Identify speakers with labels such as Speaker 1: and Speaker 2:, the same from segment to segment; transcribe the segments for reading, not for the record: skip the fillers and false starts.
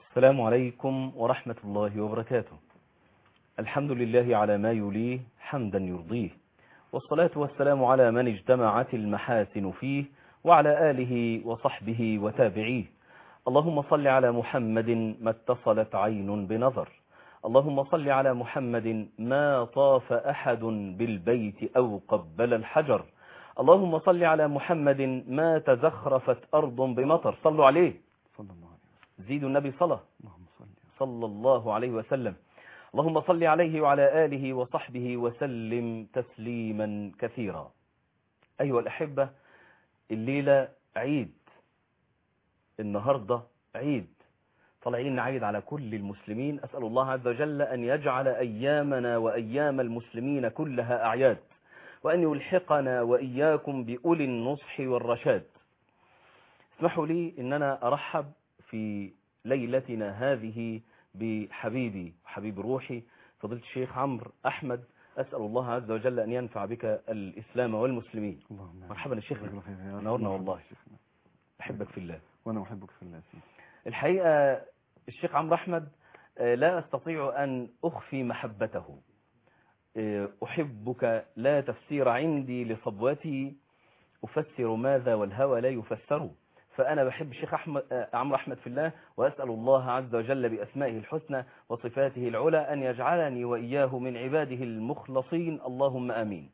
Speaker 1: السلام عليكم ورحمة الله وبركاته. الحمد لله على ما يليه حمدا يرضيه، والصلاة والسلام على من اجتمعت المحاسن فيه وعلى آله وصحبه وتابعيه. اللهم صل على محمد ما اتصلت عين بنظر، اللهم صل على محمد ما طاف أحد بالبيت أو قبل الحجر، اللهم صل على محمد ما تزخرفت أرض بمطر. صلوا عليه،
Speaker 2: صلى الله عليه وسلم.
Speaker 1: زيدوا النبي صلى
Speaker 2: اللهم
Speaker 1: صلى الله عليه وسلم. اللهم صل عليه وعلى آله وصحبه وسلم تسليما كثيرا. أيها الأحبة، الليلة عيد، النهاردة عيد، طالعين نعيد على كل المسلمين. أسأل الله عز وجل أن يجعل أيامنا وأيام المسلمين كلها أعياد، وأن يلحقنا وإياكم بأولي النصح والرشاد. اسمحوا لي أن أنا أرحب في ليلتنا هذه بحبيبي وحبيب روحي فضيلة الشيخ عمرو أحمد. أسأل الله عز وجل أن ينفع بك الإسلام والمسلمين. مرحبا يا شيخنا، نورنا والله، أحبك في الله.
Speaker 2: وأنا أحبك في الله.
Speaker 1: الحقيقة الشيخ عمرو أحمد لا أستطيع أن أخفي محبته. أحبك لا تفسير عندي لصبوتي، أفسر ماذا والهوى لا يفسر. فأنا بحب الشيخ عمرو أحمد في الله، وأسأل الله عز وجل بأسمائه الحسنى وصفاته العلى أن يجعلني وإياه من عباده المخلصين، اللهم آمين.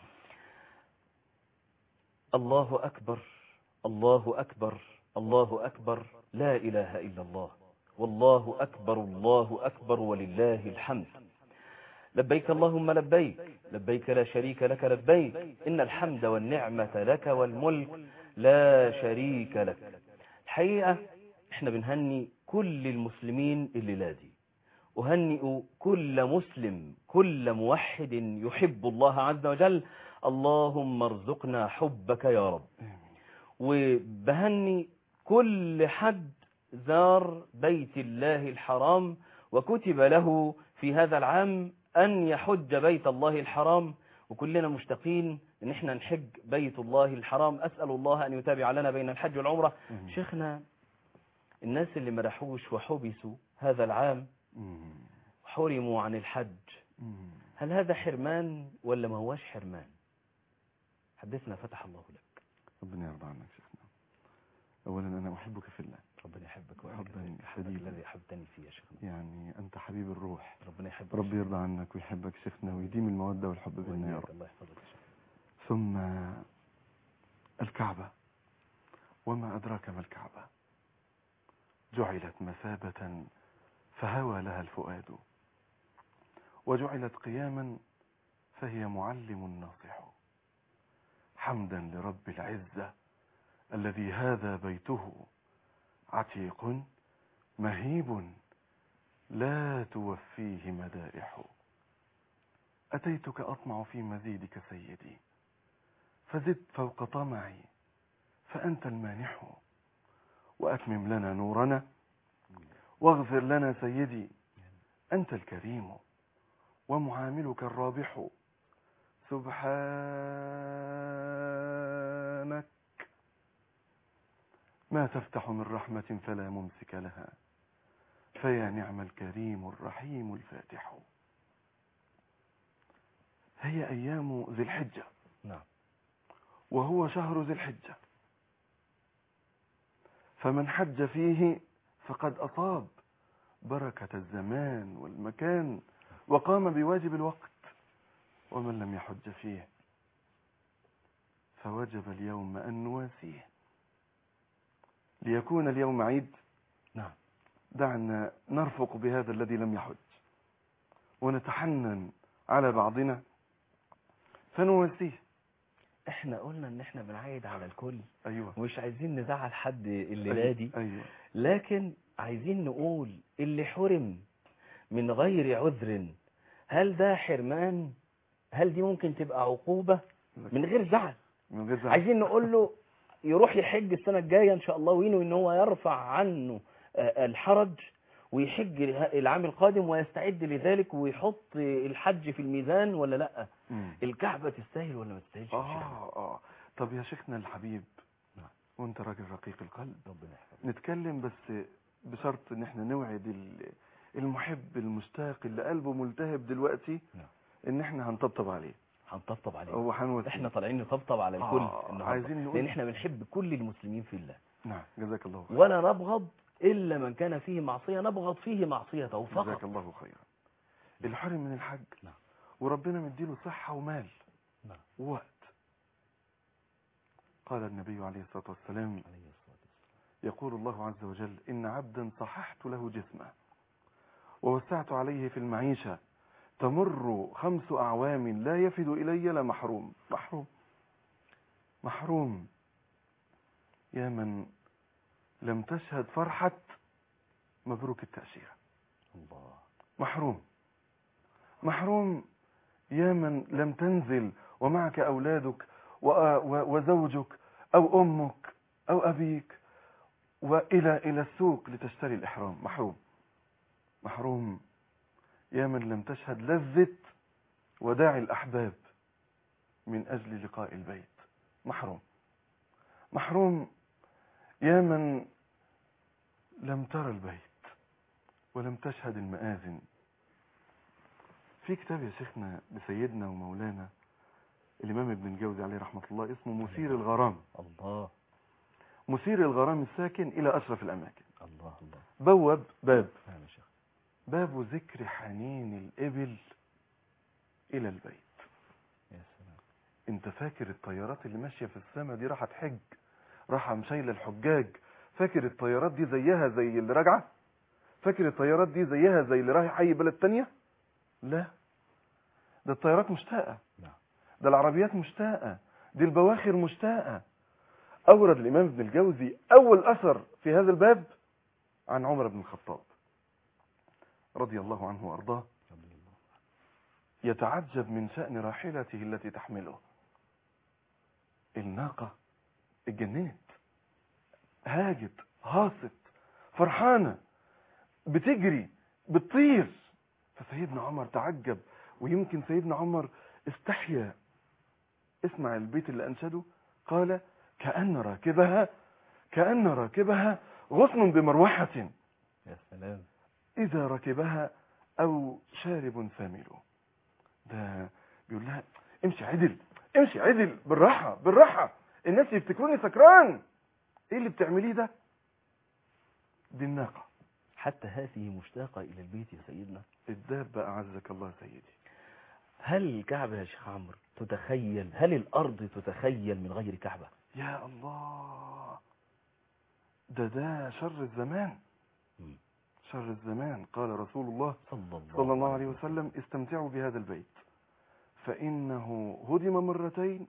Speaker 1: الله أكبر، الله أكبر، الله أكبر، لا إله إلا الله، والله أكبر، الله أكبر، ولله الحمد. لبيك اللهم لبيك، لبيك لا شريك لك لبيك، إن الحمد والنعمة لك والملك لا شريك لك. الحقيقة احنا بنهني كل المسلمين الليلة دي، أهنئ كل مسلم، كل موحد يحب الله عز وجل. اللهم ارزقنا حبك يا رب. وبهني كل حد زار بيت الله الحرام وكتب له في هذا العام أن يحج بيت الله الحرام، وكلنا مشتاقين ان احنا نحج بيت الله الحرام. أسأل الله أن يتابع لنا بين الحج والعمرة. شيخنا، الناس اللي مرحوش وحبسوا هذا العام حرموا عن الحج، هل هذا حرمان ولا ما هواش حرمان؟ حدثنا فتح الله لك.
Speaker 2: ربنا يرضى عنك شيخنا. أولا أنا أحبك في الله.
Speaker 1: ربنا يحبك
Speaker 2: حبا شديدا
Speaker 1: الذي أحبتني فيه يا شيخنا.
Speaker 2: يعني أنت حبيب الروح.
Speaker 1: ربنا يحبك.
Speaker 2: ربي يرضى عنك ويحبك شيخنا ويديم المودة والحب بيننا يا رب.
Speaker 1: الله يحفظك يا شيخنا.
Speaker 2: ثم الكعبة، وما أدراك ما الكعبة، جعلت مثابة فهوى لها الفؤاد، وجعلت قياما فهي معلم ناصح. حمدا لرب العزة الذي هذا بيته عتيق مهيب لا توفيه مدائح. أتيتك أطمع في مزيدك سيدي، فزد فوق طمعي فأنت المانح. وأتمم لنا نورنا واغفر لنا سيدي، أنت الكريم ومعاملك الرابح. سبحانك ما تفتح من رحمة فلا ممسك لها، فيا نعم الكريم الرحيم الفاتح. هي أيام ذي الحجة،
Speaker 1: نعم،
Speaker 2: وهو شهر ذي الحجة، فمن حج فيه فقد أصاب بركة الزمان والمكان وقام بواجب الوقت، ومن لم يحج فيه فوجب اليوم أن نواسيه. ليكون اليوم عيد،
Speaker 1: نعم،
Speaker 2: دعنا نرفق بهذا الذي لم يحج ونتحنن على بعضنا فنواسيه.
Speaker 1: احنا قلنا ان احنا بنعيد على الكل.
Speaker 2: أيوة.
Speaker 1: ومش عايزين نزعل حد الليلة دي.
Speaker 2: أيوة.
Speaker 1: لكن عايزين نقول اللي حرم من غير عذر، هل ده حرمان؟ هل دي ممكن تبقى عقوبة من غير زعل؟
Speaker 2: من غير زعل.
Speaker 1: عايزين نقول له يروح يحج السنة الجاية ان شاء الله، وينه ان هو يرفع عنه الحرج ويحج العام القادم ويستعد لذلك ويحط الحج في الميزان، ولا لا؟ الكعبة تستاهل ولا ما تستاهلش؟
Speaker 2: طب يا شيخنا الحبيب،
Speaker 1: نعم،
Speaker 2: وانت راجل رقيق القلب،
Speaker 1: ربنا يحفظك،
Speaker 2: نتكلم بس بشرط ان احنا نوعد المحب المشتاق اللي قلبه ملتهب دلوقتي ان احنا هنطبطب عليه،
Speaker 1: هنطبطب عليه
Speaker 2: وهنوسيه.
Speaker 1: احنا طالعين نطبطب على الكل النهارده،
Speaker 2: عايزين نقول
Speaker 1: لان احنا بنحب كل المسلمين في الله.
Speaker 2: نعم، جزاك الله خير.
Speaker 1: ولا نبغض الا من كان فيه معصيه نبغض فيه معصيته فقط.
Speaker 2: جزاك الله خيرا. الحرم من الحج،
Speaker 1: نعم.
Speaker 2: وربنا مديله صحه ومال،
Speaker 1: نعم.
Speaker 2: ووقت. قال النبي عليه الصلاه والسلام: يقول الله عز وجل: إن عبدا صححت له جسمه ووسعت عليه في المعيشة تمر 5 أعوام لا يفد إلي لمحروم. محروم محروم. يا من لم تشهد فرحة مبروك التأشيرة.
Speaker 1: الله.
Speaker 2: محروم محروم. يا من لم تنزل ومعك أولادك وزوجك أو أمك أو أبيك إلى السوق لتشتري الإحرام. محروم محروم. يا من لم تشهد لذة وداع الأحباب من أجل لقاء البيت. محروم محروم. يا من لم ترى البيت ولم تشهد المآذن. في كتاب يا شيخنا لسيدنا ومولانا الإمام ابن الجوزي عليه رحمة الله اسمه مثير الغرام.
Speaker 1: الله.
Speaker 2: مثير الغرام الساكن إلى أشرف الأماكن.
Speaker 1: الله الله.
Speaker 2: بوب باب
Speaker 1: نعم يا شيخ.
Speaker 2: باب ذكر حنين الإبل إلى البيت.
Speaker 1: يا سلام.
Speaker 2: انت فاكر الطيارات اللي ماشية في السماء دي راحت حج، راحة مشايلة الحجاج؟ فاكر الطيارات دي زيها زي اللي راجعة؟ فاكر الطيارات دي زيها زي اللي رايح أي بلد تانية؟ لا، ده الطيارات مشتاقة، ده العربيات مشتاقة، دي البواخر مشتاقة. أورد الإمام ابن الجوزي أول أثر في هذا الباب عن عمر بن الخطاب رضي الله عنه وأرضاه، يتعجب من شأن راحلته التي تحمله. الناقة اتجننت، هاجت، هاصت، فرحانة، بتجري، بتطير. فسيدنا عمر تعجب، ويمكن سيدنا عمر استحيا. اسمع البيت اللي أنشده، قال: كأن راكبها غصن بمروحة.
Speaker 1: يا سلام.
Speaker 2: إذا ركبها أو شارب ثامل. ده بيقول لها: امشي عدل، امشي عدل، بالراحة بالراحة، الناس يفتكروني سكران. ايه اللي بتعمليه ده؟ دي الناقة.
Speaker 1: حتى هذه مشتاقة إلى البيت يا سيدنا.
Speaker 2: الدابة أعزك الله سيدي.
Speaker 1: هل الكعبة يا شيخ عمرو تتخيل، هل الأرض تتخيل من غير كعبة؟
Speaker 2: يا الله، ده شر الزمان. شر الزمان. قال رسول الله صلى الله عليه وسلم: استمتعوا بهذا البيت فإنه هدم مرتين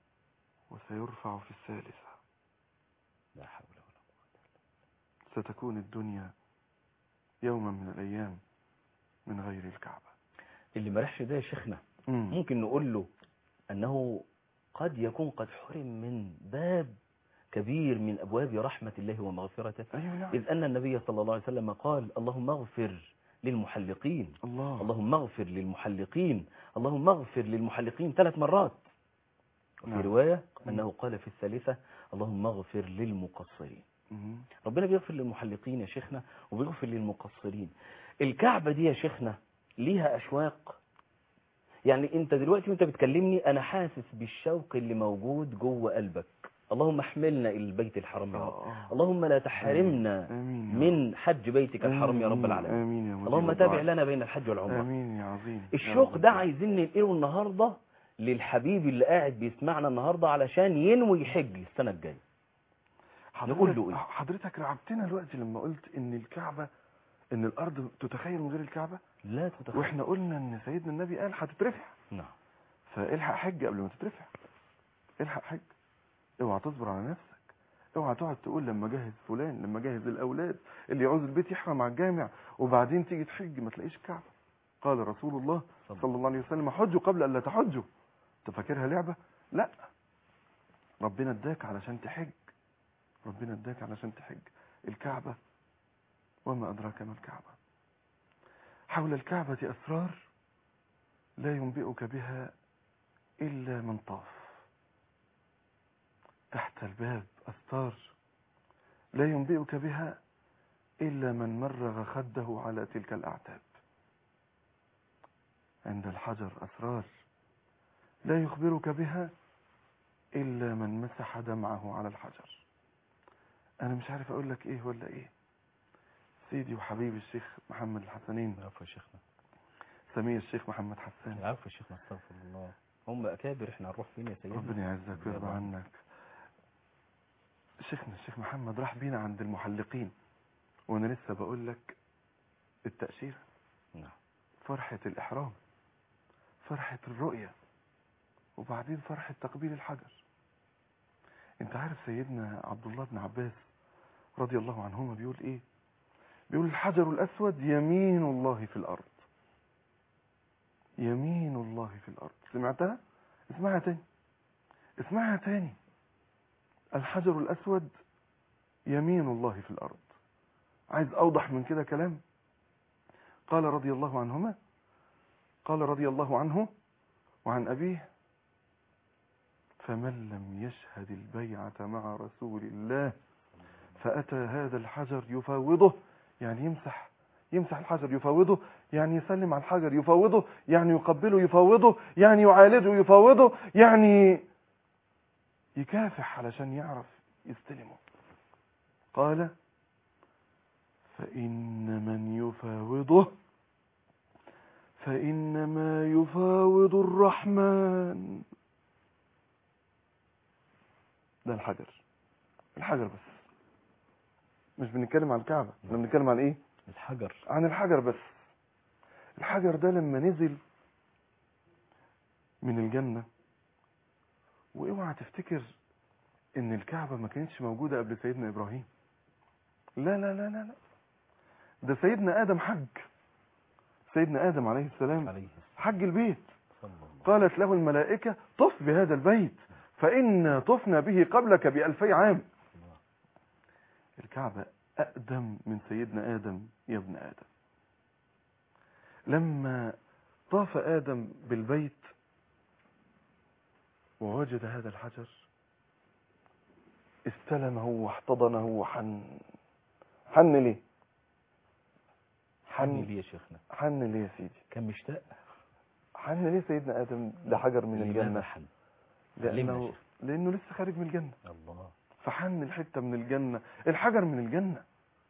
Speaker 2: وسيرفع في الثالثة.
Speaker 1: لا حول ولا قوة.
Speaker 2: ستكون الدنيا يوما من الأيام من غير الكعبة.
Speaker 1: اللي ما راحش ده يا شيخنا ممكن نقول له أنه قد يكون قد حرم من باب كبير من أبواب رحمة الله ومغفرته.
Speaker 2: أيوة نعم.
Speaker 1: إذ أن النبي صلى الله عليه وسلم قال: اللهم اغفر للمحلقين، اللهم اغفر للمحلقين، اللهم اغفر للمحلقين 3 مرات. وفي
Speaker 2: نعم.
Speaker 1: رواية أنه قال في الثالثة: اللهم اغفر للمقصرين. ربنا بيغفر للمحلقين يا شيخنا وبيغفر للمقصرين. الكعبة دي يا شيخنا ليها أشواق. يعني انت دلوقتي وانت بتكلمني انا حاسس بالشوق اللي موجود جوه قلبك. اللهم احملنا الى البيت الحرام يا رب. اللهم لا تحرمنا من حج بيتك الحرام يا رب العالمين.
Speaker 2: آمين يا
Speaker 1: اللهم تابع لنا بين الحج والعمره.
Speaker 2: آمين يا عظيم.
Speaker 1: الشوق ده عايزين ننقله النهارده للحبيب اللي قاعد بيسمعنا النهارده علشان ينوي يحج السنه الجايه. نقول له ايه؟
Speaker 2: حضرتك رعبتنا دلوقتي لما قلت ان الكعبه، ان الارض تتخيل من غير الكعبه.
Speaker 1: لا تتخيل.
Speaker 2: واحنا قلنا ان سيدنا النبي قال هتترفع.
Speaker 1: نعم.
Speaker 2: فالحق حج قبل ما تترفع. الحق حج. اوعى تصبر على نفسك. اوعى تقعد تقول لما جهز فلان، لما جهز الاولاد اللي يعوز البيت يحرم على الجامع، وبعدين تيجي تحج ما تلاقيش الكعبه. قال رسول الله صلى الله عليه وسلم: حجوا قبل ان لا تحجوا. انت فاكرها لعبه؟ لا، ربنا اداك علشان تحج. ربنا اداك علشان تحج. الكعبه وما ادراك ما الكعبه. حول الكعبه اسرار لا ينبئك بها الا من طاف. تحت الباب أستار لا ينبئك بها إلا من مرغ خده على تلك الأعتاب. عند الحجر أسرار لا يخبرك بها إلا من مسح دمعه على الحجر. أنا مش عارف أقول لك إيه ولا إيه. سيدي وحبيبي الشيخ محمد الحسنين،
Speaker 1: عفوا يا شيخنا،
Speaker 2: سمير الشيخ محمد حسان،
Speaker 1: عفوا يا شيخنا، استغفر الله، هم أكابر، احنا هنروح فين يا سيدنا؟
Speaker 2: ربنا يعزك ويرضى عنك. شيخنا الشيخ محمد راح بينا عند المحلقين، وأنا لسه بقول لك التأشيرة،
Speaker 1: نعم،
Speaker 2: فرحة الإحرام، فرحة الرؤية، وبعدين فرحة تقبيل الحجر. انت عارف سيدنا عبد الله بن عباس رضي الله عنهما بيقول ايه؟ بيقول الحجر الأسود يمين الله في الأرض. يمين الله في الأرض. سمعتها؟ اسمعها تاني، اسمعها تاني. الحجر الأسود يمين الله في الأرض. عايز أوضح من كده كلام؟ قال رضي الله عنهما، قال رضي الله عنه وعن أبيه: فمن لم يشهد البيعة مع رسول الله فأتى هذا الحجر يفاوضه، يعني يمسح الحجر يفاوضه، يعني يسلم على الحجر يفاوضه، يعني يقبله يفاوضه، يعني يعالجه يفاوضه، يعني يكافح علشان يعرف يستلمه. قال: فإن من يفاوضه فإنما يفاوض الرحمن. ده الحجر بس، مش بنتكلم عن الكعبة، احنا بنتكلم عن ايه؟
Speaker 1: الحجر،
Speaker 2: عن الحجر بس. الحجر ده لما نزل من الجنة، واوعى تفتكر ان الكعبة ما كانتش موجودة قبل سيدنا ابراهيم. لا لا لا لا لا، ده سيدنا ادم حج. سيدنا ادم عليه السلام حج البيت. قالت له الملائكة: طف بهذا البيت فإن طفنا به قبلك ب2000 عام. الكعبة أقدم من سيدنا آدم يا ابن آدم. لما طاف آدم بالبيت ووجد هذا الحجر استلمه واحتضنه وحن. حن ليه؟
Speaker 1: حن ليه يا شيخنا؟
Speaker 2: حن ليه يا سيدي؟
Speaker 1: كان مشتاق.
Speaker 2: حن ليه سيدنا آدم لحجر من الجنة؟
Speaker 1: حن؟
Speaker 2: لأنه لسه خارج من الجنة.
Speaker 1: الله.
Speaker 2: فحن الحتة من الجنة، الحجر من الجنة.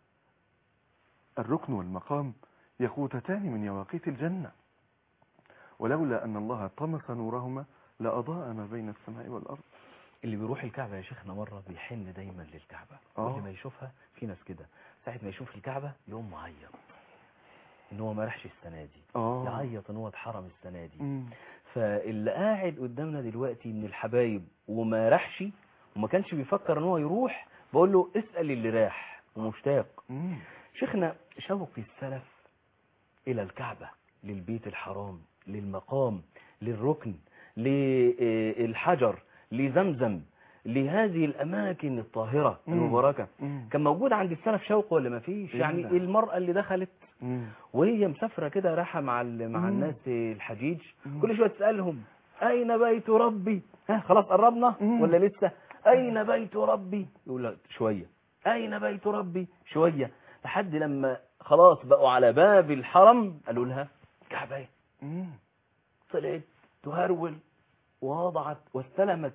Speaker 2: الركن والمقام يقوتتان من يواقيت الجنة، ولولا أن الله طمس نورهما لأضاء ما بين السماء والأرض.
Speaker 1: اللي بيروح الكعبة يا شيخنا مرة بيحن دايما للكعبة. كل ما يشوفها، في ناس كده ساعة ما يشوف الكعبة يقوم معيط ان هو ما راحش السنة دي، يعيط ان هو اتحرم السنة دي. فاللي قاعد قدامنا دلوقتي من الحبايب وما راحش وما كانش بيفكر ان هو يروح، بقول له اسأل اللي راح ومشتاق. شيخنا، شوق السلف الى الكعبة، للبيت الحرام، للمقام، للركن، للحجر، لزمزم، لهذه الاماكن الطاهرة المباركة، كان موجود عند السلف شوق ولا ما فيش؟ يعني المرأة اللي دخلت وهي مسافرة كده رايحة مع الناس الحجيج، كل شوية تسألهم: أين بيت ربي؟ خلاص قربنا ولا لسه؟ أين بيت ربي؟ يقول لك شوية. أين بيت ربي؟ شوية، لحد لما خلاص بقوا على باب الحرم قالوا لها: كعبة. طلعت تهرول ووضعت واستلمت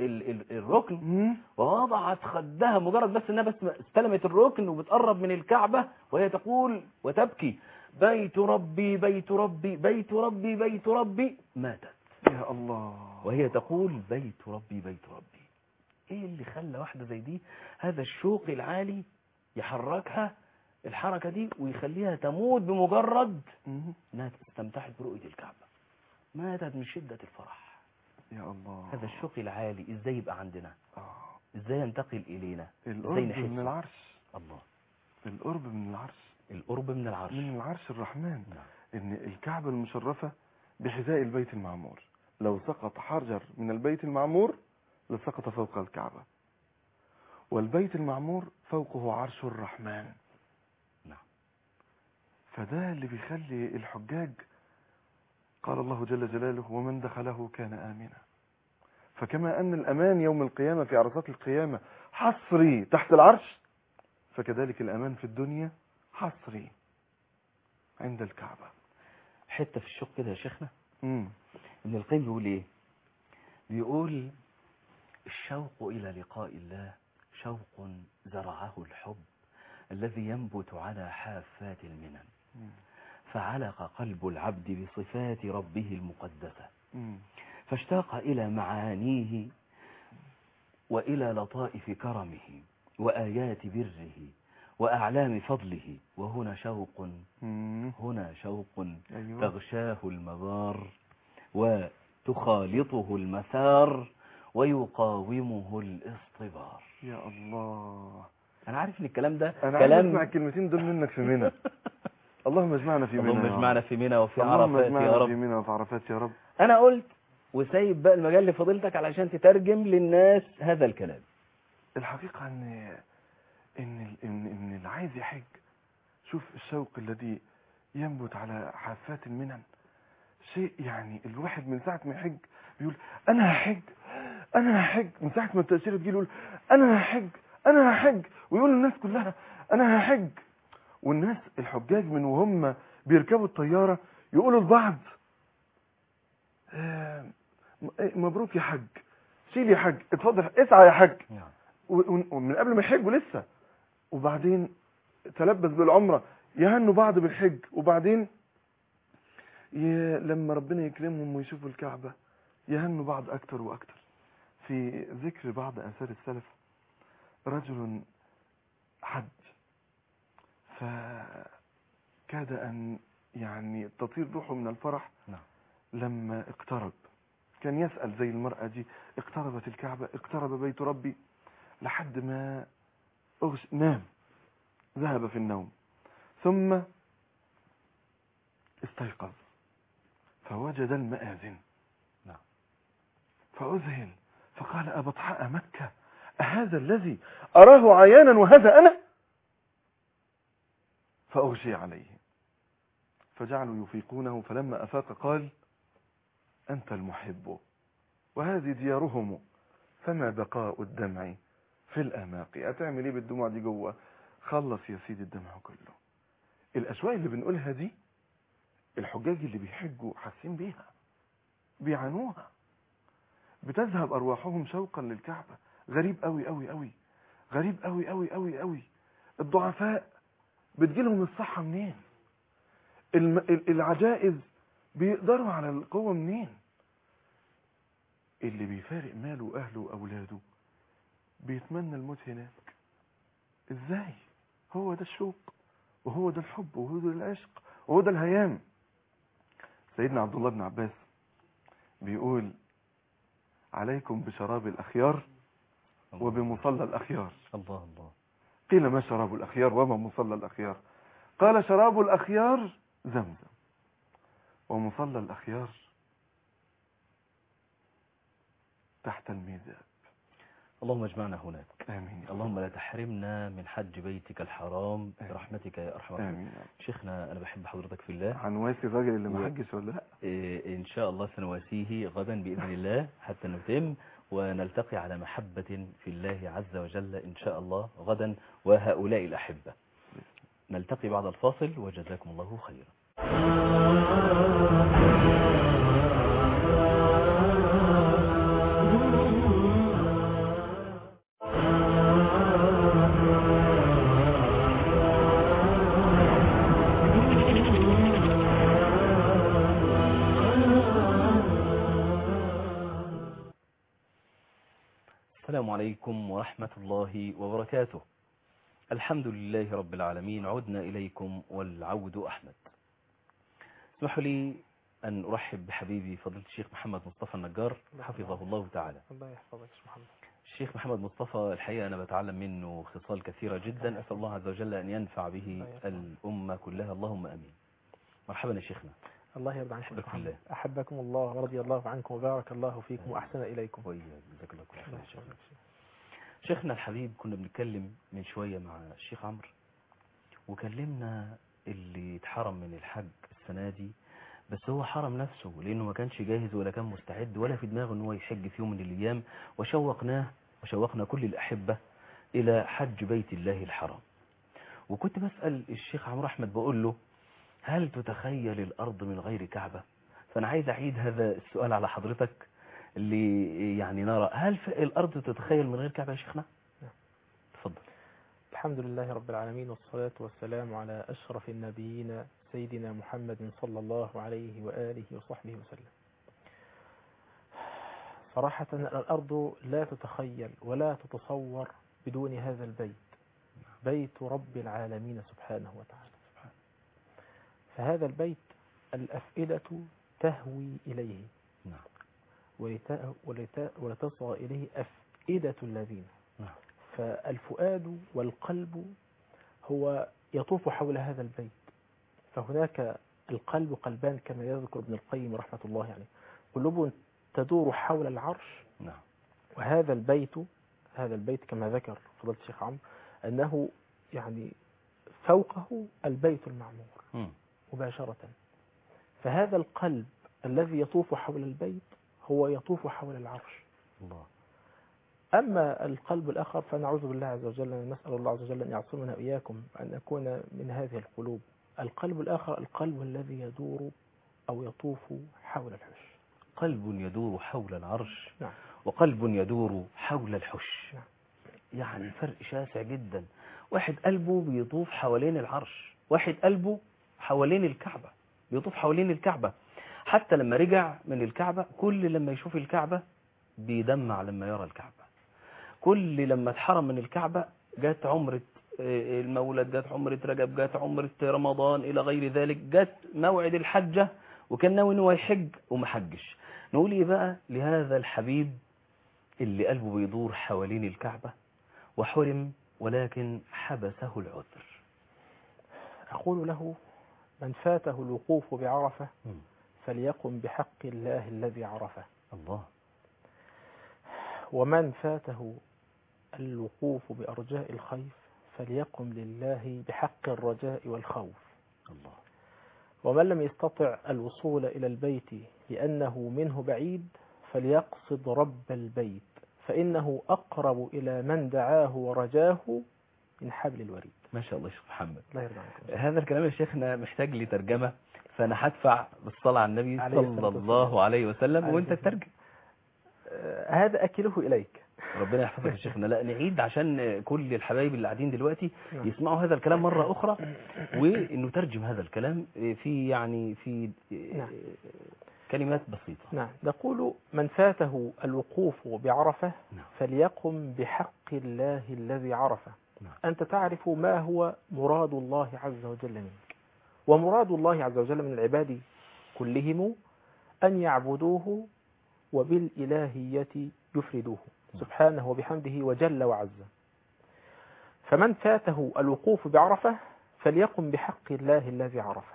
Speaker 1: الركن ووضعت خدها، مجرد بس انها بس استلمت الركن وبتقرب من الكعبة وهي تقول وتبكي: بيت ربي بيت ربي بيت ربي بيت ربي. ماتت
Speaker 2: يا الله
Speaker 1: وهي تقول: بيت ربي بيت ربي. ايه اللي خلى واحدة زي دي هذا الشوق العالي يحركها الحركة دي ويخليها تموت بمجرد انها استمتعت برؤية الكعبة؟ ماتت من شدة الفرح.
Speaker 2: يا الله.
Speaker 1: هذا الشوق العالي ازاي يبقى عندنا؟ ازاي ينتقل الينا؟
Speaker 2: القرب من العرش.
Speaker 1: الله.
Speaker 2: القرب من العرش.
Speaker 1: القرب من العرش،
Speaker 2: من العرش الرحمن. ان الكعبة المشرفة بحذاء البيت المعمور، لو سقط حجر من البيت المعمور لسقط فوق الكعبة، والبيت المعمور فوقه عرش الرحمن. فده اللي بيخلي الحجاج، قال الله جل جلاله: ومن دخله كان آمنا. فكما أن الأمان يوم القيامة في عرصات القيامة حصري تحت العرش، فكذلك الأمان في الدنيا حصري عند الكعبة.
Speaker 1: حتة في الشوق كده يا شيخنا،
Speaker 2: مم.
Speaker 1: ابن القيم بيقول ايه؟ بيقول الشوق إلى لقاء الله شوق زرعه الحب الذي ينبت على حافات المنن، فعلق قلب العبد بصفات ربه المقدسة، فاشتاق إلى معانيه وإلى لطائف كرمه وآيات بره وأعلام فضله. وهنا شوق، هنا شوق
Speaker 2: أيوة.
Speaker 1: تغشاه المبار وتخالطه المسار ويقاومه الاصطبار.
Speaker 2: يا الله،
Speaker 1: أنا عارف إن الكلام ده
Speaker 2: أنا
Speaker 1: كلام
Speaker 2: عايز أسمع الكلمتين دول منك في منى. اللهم اجمعنا في منى
Speaker 1: اللهم
Speaker 2: يا
Speaker 1: اجمعنا
Speaker 2: رب.
Speaker 1: في منى وفي
Speaker 2: اللهم
Speaker 1: عرفات يا
Speaker 2: اجمعنا في
Speaker 1: رب.
Speaker 2: منى وفي عرفات يا رب.
Speaker 1: أنا قلت وسايب بقى المجال لفضيلتك علشان تترجم للناس هذا الكلام.
Speaker 2: الحقيقة إن اللي عايز يحج، شوف الشوق الذي ينبت على حافات المنن، شيء يعني الواحد من ساعة ما يحج بيقول أنا هحج أنا هحج، من ساعة ما التأشيرة تجي يقول أنا هحج أنا هحج، ويقول للناس كلها أنا هحج. والناس الحجاج من وهم بيركبوا الطيارة يقولوا لبعض مبروك يا حج، شيل يا حج، اتفضل اسعى يا حج، ومن قبل ما يحجوا لسه. وبعدين تلبس بالعمرة يهنوا بعض بالحج، وبعدين لما ربنا يكرمهم ويشوفوا الكعبة يهنوا بعض أكتر وأكتر. في ذكر بعض آثار السلف، رجل حج فكاد أن يعني تطير روحه من الفرح لما اقترب. كان يسأل زي المرأة دي، اقتربت الكعبة، اقترب بيت ربي، لحد ما نام، ذهب في النوم، ثم استيقظ فوجد المآذن فأذهل، فقال أبطحاء مكة أهذا الذي أراه عيانا وهذا أنا؟ فأغشي عليه فجعلوا يفيقونه، فلما أفاق قال أنت المحب وهذه ديارهم فما بقاء الدمع في الأماق. هتعمل ايه بالدموع دي جوه؟ خلص يا سيدي الدمع كله. الأشواق اللي بنقولها دي الحجاج اللي بيحجوا حاسين بيها، بيعانوها، بتذهب أرواحهم شوقا للكعبة. غريب قوي قوي قوي، غريب قوي قوي قوي قوي. الضعفاء بتجيلهم الصحة منين؟ العجائز بيقدروا على القوة منين؟ اللي بيفارق ماله وأهله وأولاده بيتمنى الموت هناك. ازاي؟ هو ده الشوق، وهو ده الحب، وهو ده العشق، وهو ده الهيام. سيدنا عبد الله بن عباس بيقول عليكم بشراب الأخيار وبمصلى الأخيار.
Speaker 1: الله الله.
Speaker 2: قيل ما شراب الأخيار وما مصلى الأخيار؟ قال شراب الأخيار زمزم، ومصلى الأخيار تحت الميزاب.
Speaker 1: اللهم اجمعنا هناك.
Speaker 2: آمين.
Speaker 1: اللهم لا تحرمنا من حج بيتك الحرام برحمتك يا أرحم الراحمين. شيخنا أنا بحب حضرتك في الله.
Speaker 2: هنواسي الراجل اللي ما حجش ولا لا؟
Speaker 1: إن شاء الله سنواسيه غدا بإذن الله حتى نتم ونلتقي على محبة في الله عز وجل إن شاء الله غدا وهؤلاء الأحبة. نلتقي بعد الفاصل وجزاكم الله خيرا. السلام عليكم ورحمة الله وبركاته. الحمد لله رب العالمين، عدنا إليكم والعود أحمد. اسمحوا لي أن أرحب بحبيبي فضيلة الشيخ محمد مصطفى النجار حفظه الله تعالى.
Speaker 3: الله يحفظك يا محمد.
Speaker 1: الشيخ محمد مصطفى الحقيقة أنا بتعلم منه خصال كثيرة جدا، أسأل الله عز وجل أن ينفع به الأمة كلها، اللهم أمين. مرحبا يا شيخنا.
Speaker 3: الله يرضى عنك يا محمد. أحبكم الله ورضي الله عنكم وبارك الله فيكم وأحسن إليكم.
Speaker 1: وإياك، جزاك الله كل خير. شيخنا الحبيب، كنا بنتكلم من شوية مع الشيخ عمرو وكلمنا اللي اتحرم من الحج السنة دي، بس هو حرم نفسه لأنه ما كانش جاهز ولا كان مستعد ولا في دماغه أنه يحج في يوم من الأيام، وشوقنا كل الأحبة إلى حج بيت الله الحرام. وكنت بسأل الشيخ عمرو أحمد بقول له هل تتخيل الأرض من غير كعبة؟ فأنا عايز أعيد هذا السؤال على حضرتك اللي يعني نرى هل الأرض تتخيل من غير كعبة يا شيخنا؟ تفضل.
Speaker 3: الحمد لله رب العالمين، والصلاة والسلام على أشرف النبيين سيدنا محمد صلى الله عليه وآله وصحبه وسلم. صراحة الأرض لا تتخيل ولا تتصور بدون هذا البيت، بيت رب العالمين سبحانه وتعالى. فهذا البيت الأفئدة تهوي إليه ولتصغى إليه أفئدة الذين. فالفؤاد والقلب هو يطوف حول هذا البيت. فهناك القلب قلبان كما يذكر ابن القيم رحمة الله يعني، قلوب تدور حول العرش. وهذا البيت كما ذكر فضيلة الشيخ عمرو أنه يعني فوقه البيت المعمور مباشرة. فهذا القلب الذي يطوف حول البيت هو يطوف حول العرش.
Speaker 1: الله.
Speaker 3: أما القلب الآخر فنعوذ بالله عز وجل، نسأل الله عز وجل أن يعصمنا وإياكم أن نكون من هذه القلوب. القلب الآخر القلب الذي يدور أو يطوف حول الحش.
Speaker 1: قلب يدور حول العرش.
Speaker 3: نعم.
Speaker 1: وقلب يدور حول الحش.
Speaker 3: نعم.
Speaker 1: يعني فرق شاسع جدا. واحد قلبه بيطوف حوالين العرش، واحد قلبه حوالين الكعبة، بيطوف حوالين الكعبة. حتى لما رجع من الكعبة كل لما يشوف الكعبة بيدمع لما يرى الكعبة. كل لما اتحرم من الكعبة جات عمرة المولد، جات عمرة رجب، جات عمرة رمضان إلى غير ذلك، جات موعد الحجة وكان ناوي انه يحج وما حجش. نقول ايه بقى لهذا الحبيب اللي قلبه بيدور حوالين الكعبة وحرم ولكن حبسه العذر؟
Speaker 3: أقول له من فاته الوقوف بعرفة فليقم بحق الله الذي عرفه.
Speaker 1: الله.
Speaker 3: ومن فاته الوقوف بأرجاء الخيف فليقم لله بحق الرجاء والخوف.
Speaker 1: الله.
Speaker 3: ومن لم يستطع الوصول إلى البيت لأنه منه بعيد فليقصد رب البيت فإنه أقرب إلى من دعاه ورجاه من حبل الوريد.
Speaker 1: ما شاء الله يا شيخ محمد.
Speaker 3: الله يرضى عنكم.
Speaker 1: هذا الكلام يا شيخنا محتاج لي ترجمة، فأنا هدفع بالصلاة على النبي صلى الله عليه وسلم وانت تترجم.
Speaker 3: هذا أكله إليك.
Speaker 1: ربنا يحفظك يا شيخنا. لا نعيد عشان كل الحبايب اللي قاعدين دلوقتي يسمعوا هذا الكلام مرة أخرى، وإنه ترجم هذا الكلام في كلمات بسيطة.
Speaker 3: نعم. نقول من فاته الوقوف بعرفة فليقم بحق الله الذي عرفه. أنت تعرف ما هو مراد الله عز وجل منك، ومراد الله عز وجل من العباد كلهم أن يعبدوه وبالإلهية يفردوه سبحانه وبحمده وجل وعز. فمن فاته الوقوف بعرفة فليقم بحق الله الذي عرفه.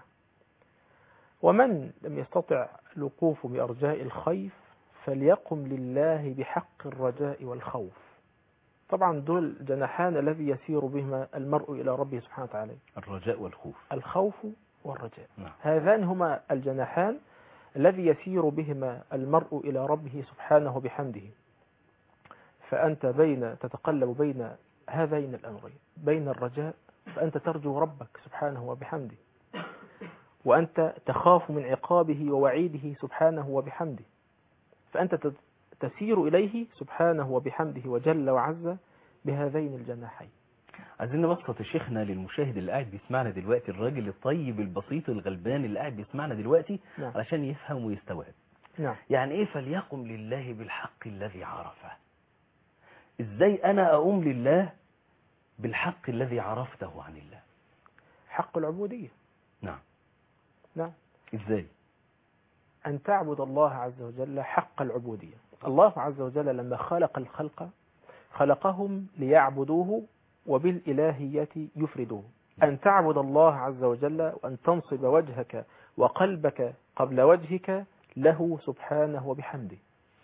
Speaker 3: ومن لم يستطع الوقوف بأرجاء الخيف فليقم لله بحق الرجاء والخوف. طبعا دول جناحان الذي يسير بهما المرء إلى ربه سبحانه وتعالى،
Speaker 1: الرجاء والخوف.
Speaker 3: الخوف والرجاء. هذان هما الجناحان الذي يسير بهما المرء إلى ربه سبحانه وبحمده. فأنت تتقلب بين هذين الأمرين، بين الرجاء فأنت ترجو ربك سبحانه وبحمده، وأنت تخاف من عقابه ووعيده سبحانه وبحمده، فأنت تسير إليه سبحانه وبحمده وجل وعز بهذين الجناحين.
Speaker 1: عايزين نبسط شيخنا للمشاهد اللي قاعد بيسمعنا دلوقتي، الراجل الطيب البسيط الغلبان اللي قاعد بيسمعنا دلوقتي علشان يفهم ويستوعب. يعني ايه فليقم لله بالحق الذي عرفه؟ ازاي انا اقوم لله بالحق الذي عرفته عن الله؟
Speaker 3: حق العبودية. نعم.
Speaker 1: ازاي؟
Speaker 3: أن تعبد الله عز وجل حق العبودية. الله عز وجل لما خلق الخلق خلقهم ليعبدوه وبالإلهية يفردوه. أن تعبد الله عز وجل وأن تنصب وجهك وقلبك قبل وجهك له سبحانه وبحمده.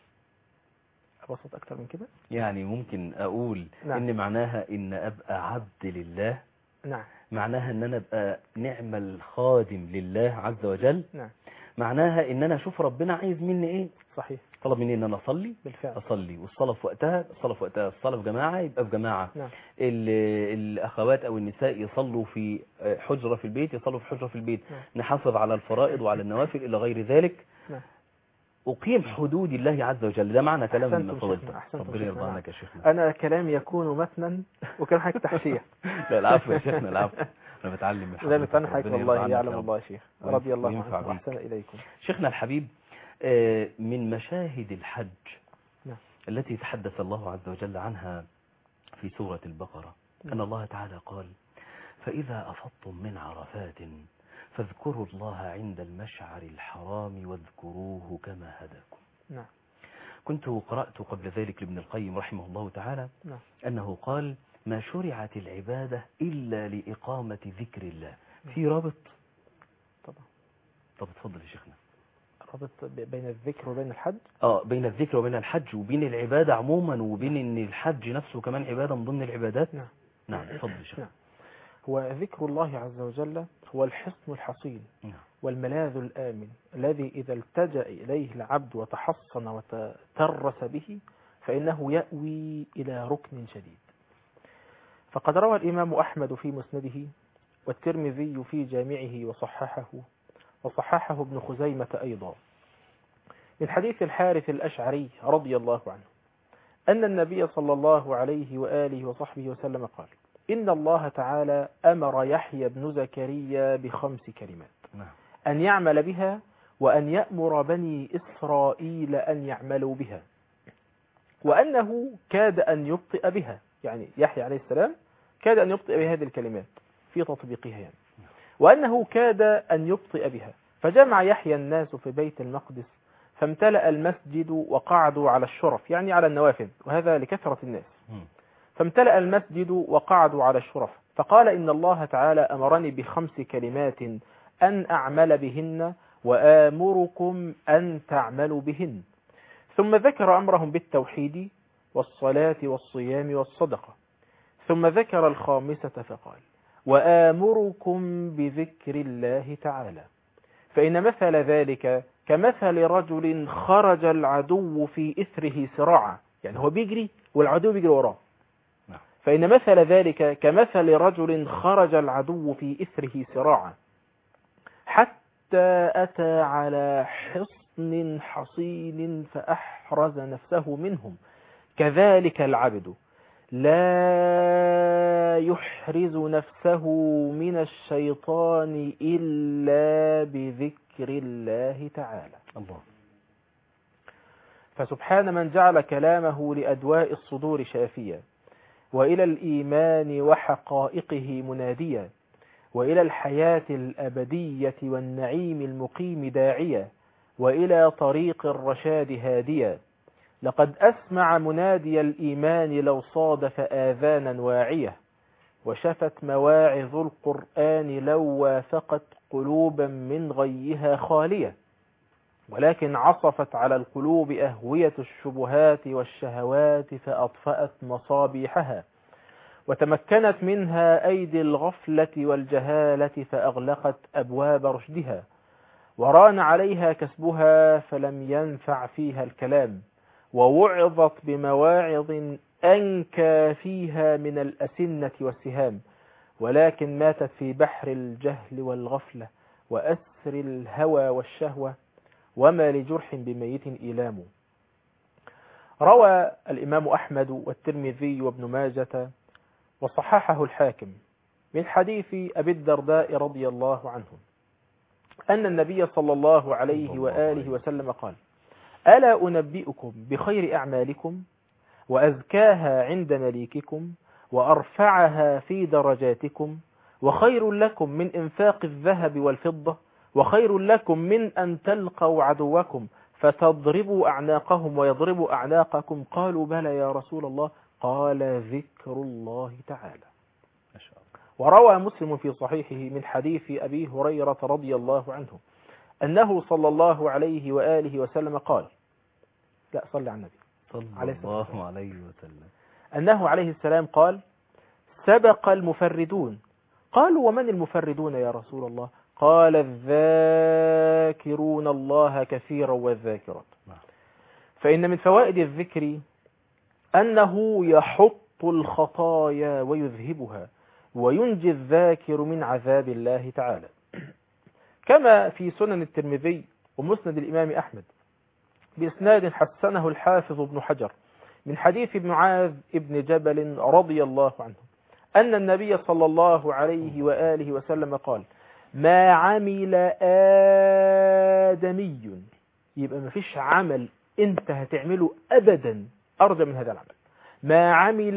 Speaker 3: أبسط أكثر من كده؟
Speaker 1: يعني ممكن أقول إن معناها إن أبقى عبد لله. معناها إن أنا أبقى نعم الخادم لله عز وجل. معناها ان انا اشوف ربنا عايز مني ايه.
Speaker 3: صحيح.
Speaker 1: طلب مني ان انا اصلي،
Speaker 3: بالفعل.
Speaker 1: اصلي، والصلاه في وقتها، الصلاه في وقتها، الصلاه في جماعه يبقى في جماعه.
Speaker 3: نعم.
Speaker 1: الاخوات او النساء يصلوا في حجره في البيت، يصلوا في حجره في البيت.
Speaker 3: نعم.
Speaker 1: نحافظ على الفرائض وعلى النوافل الى غير ذلك.
Speaker 3: نعم.
Speaker 1: اقيم حدود الله عز وجل. ده معنى كلام
Speaker 3: أحسنتم
Speaker 1: فضيلتك.
Speaker 3: شيخنا، أحسنتم
Speaker 1: ربنا
Speaker 3: شيخنا.
Speaker 1: يرضى
Speaker 3: نعم.
Speaker 1: عنك يا شيخنا.
Speaker 3: أنا كلامي يكون متنا وكلام حضرتك تحشية.
Speaker 1: لا العفو يا شيخنا، العفو. انا بتعلم من
Speaker 3: لا
Speaker 1: حضرتك.
Speaker 3: بتنحك
Speaker 1: ربنا يرضى
Speaker 3: والله،
Speaker 1: عنك
Speaker 3: يعلم
Speaker 1: يا رب.
Speaker 3: الله يا شيخ، رضي الله
Speaker 1: وينفع
Speaker 3: عنكم
Speaker 1: بيك.
Speaker 3: وأحسن إليكم.
Speaker 1: شيخنا الحبيب، من مشاهد الحج
Speaker 3: نعم.
Speaker 1: التي تحدث الله عز وجل عنها في سورة البقرة أن الله تعالى قال: فإذا أفضتم من عرفات فاذكروا الله عند المشعر الحرام واذكروه كما هداكم.
Speaker 3: نعم.
Speaker 1: كنت قرأت قبل ذلك لابن القيم رحمه الله تعالى
Speaker 3: نعم.
Speaker 1: أنه قال: ما شرعت العبادة إلا لإقامة ذكر الله. في رابط؟
Speaker 3: طبعا.
Speaker 1: طب اتفضل يا شيخنا.
Speaker 3: رابط بين الذكر وبين الحج؟
Speaker 1: بين الذكر وبين الحج وبين العبادة عموما، وبين ان الحج نفسه كمان عبادة من ضمن العبادات.
Speaker 3: نعم.
Speaker 1: نعم اتفضل يا شيخنا.
Speaker 3: نعم. هو ذكر الله عز وجل هو الحصن الحصين
Speaker 1: نعم.
Speaker 3: والملاذ الآمن الذي إذا التجأ إليه العبد وتحصن وتترس به فإنه يأوي إلى ركن شديد. فقد روى الإمام أحمد في مسنده، والترمذي في جامعه وصححه ابن خزيمة أيضا، من حديث الحارث الأشعري رضي الله عنه أن النبي صلى الله عليه وآله وصحبه وسلم قال: إن الله تعالى أمر يحيى بن زكريا ب5 كلمات أن يعمل بها، وأن يأمر بني إسرائيل أن يعملوا بها، وأنه كاد أن يبطئ بها. يعني يحيى عليه السلام كاد أن يبطئ بهذه الكلمات في تطبيقها يعني. وأنه كاد أن يبطئ بها، فجمع يحيى الناس في بيت المقدس فامتلأ المسجد وقعدوا على الشرف، يعني على النوافذ، وهذا لكثرة الناس. فامتلأ المسجد وقعدوا على الشرف، فقال: إن الله تعالى أمرني ب5 كلمات أن أعمل بهن وآمركم أن تعملوا بهن. ثم ذكر أمرهم بالتوحيد والصلاة والصيام والصدقة. ثم ذكر الخامسة فقال: وآمركم بذكر الله تعالى، فإن مثل ذلك كمثل رجل خرج العدو في إثره سراعا، يعني هو بيجري والعدو بيجري وراه. فإن مثل ذلك كمثل رجل خرج العدو في إثره سراعا حتى أتى على حصن حصين فأحرز نفسه منهم، كذلك العبد لا يحرز نفسه من الشيطان إلا بذكر الله تعالى.
Speaker 1: الله.
Speaker 3: فسبحان من جعل كلامه لأدواء الصدور شافيا، وإلى الإيمان وحقائقه مناديا، وإلى الحياة الأبدية والنعيم المقيم داعيا، وإلى طريق الرشاد هاديا. لقد أسمع منادي الإيمان لو صادف آذانا واعية، وشفت مواعظ القرآن لو وافقت قلوبا من غيها خالية، ولكن عصفت على القلوب أهوية الشبهات والشهوات فأطفأت مصابيحها، وتمكنت منها أيدي الغفلة والجهالة فأغلقت أبواب رشدها، وران عليها كسبها فلم ينفع فيها الكلام، ووعظت بمواعظ أنكى فيها من الأسنة والسهام، ولكن ماتت في بحر الجهل والغفلة وأسر الهوى والشهوة، وما لجرح بميت إيلام. روى الإمام أحمد والترمذي وابن ماجة وصححه الحاكم من حديث أبي الدرداء رضي الله عنه أن النبي صلى الله عليه وآله وسلم قال: ألا أنبئكم بخير أعمالكم وأزكاها عند مليككم وأرفعها في درجاتكم، وخير لكم من إنفاق الذهب والفضة، وخير لكم من أن تلقوا عدوكم فتضربوا أعناقهم ويضربوا أعناقكم؟ قالوا: بلى يا رسول الله. قال: ذكر الله تعالى. وروى مسلم في صحيحه من حديث أبي هريرة رضي الله عنه أنه صلى الله عليه وآله وسلم قال: لا صلى على النبي
Speaker 1: صلى الله عليه وسلم
Speaker 3: أنه عليه السلام قال: سبق المفردون. قالوا: ومن المفردون يا رسول الله؟ قال الذاكرون الله كثيرا والذاكرات. فإن من فوائد الذكر أنه يحط الخطايا ويذهبها وينجي الذاكر من عذاب الله تعالى، كما في سنن الترمذي ومسند الإمام أحمد بإسناد حسنه الحافظ ابن حجر من حديث معاذ ابن جبل رضي الله عنه أن النبي صلى الله عليه وآله وسلم قال: ما عمل آدمي، يبقى ما فيش عمل انت هتعمله أبدا أرجى من هذا العمل، ما عمل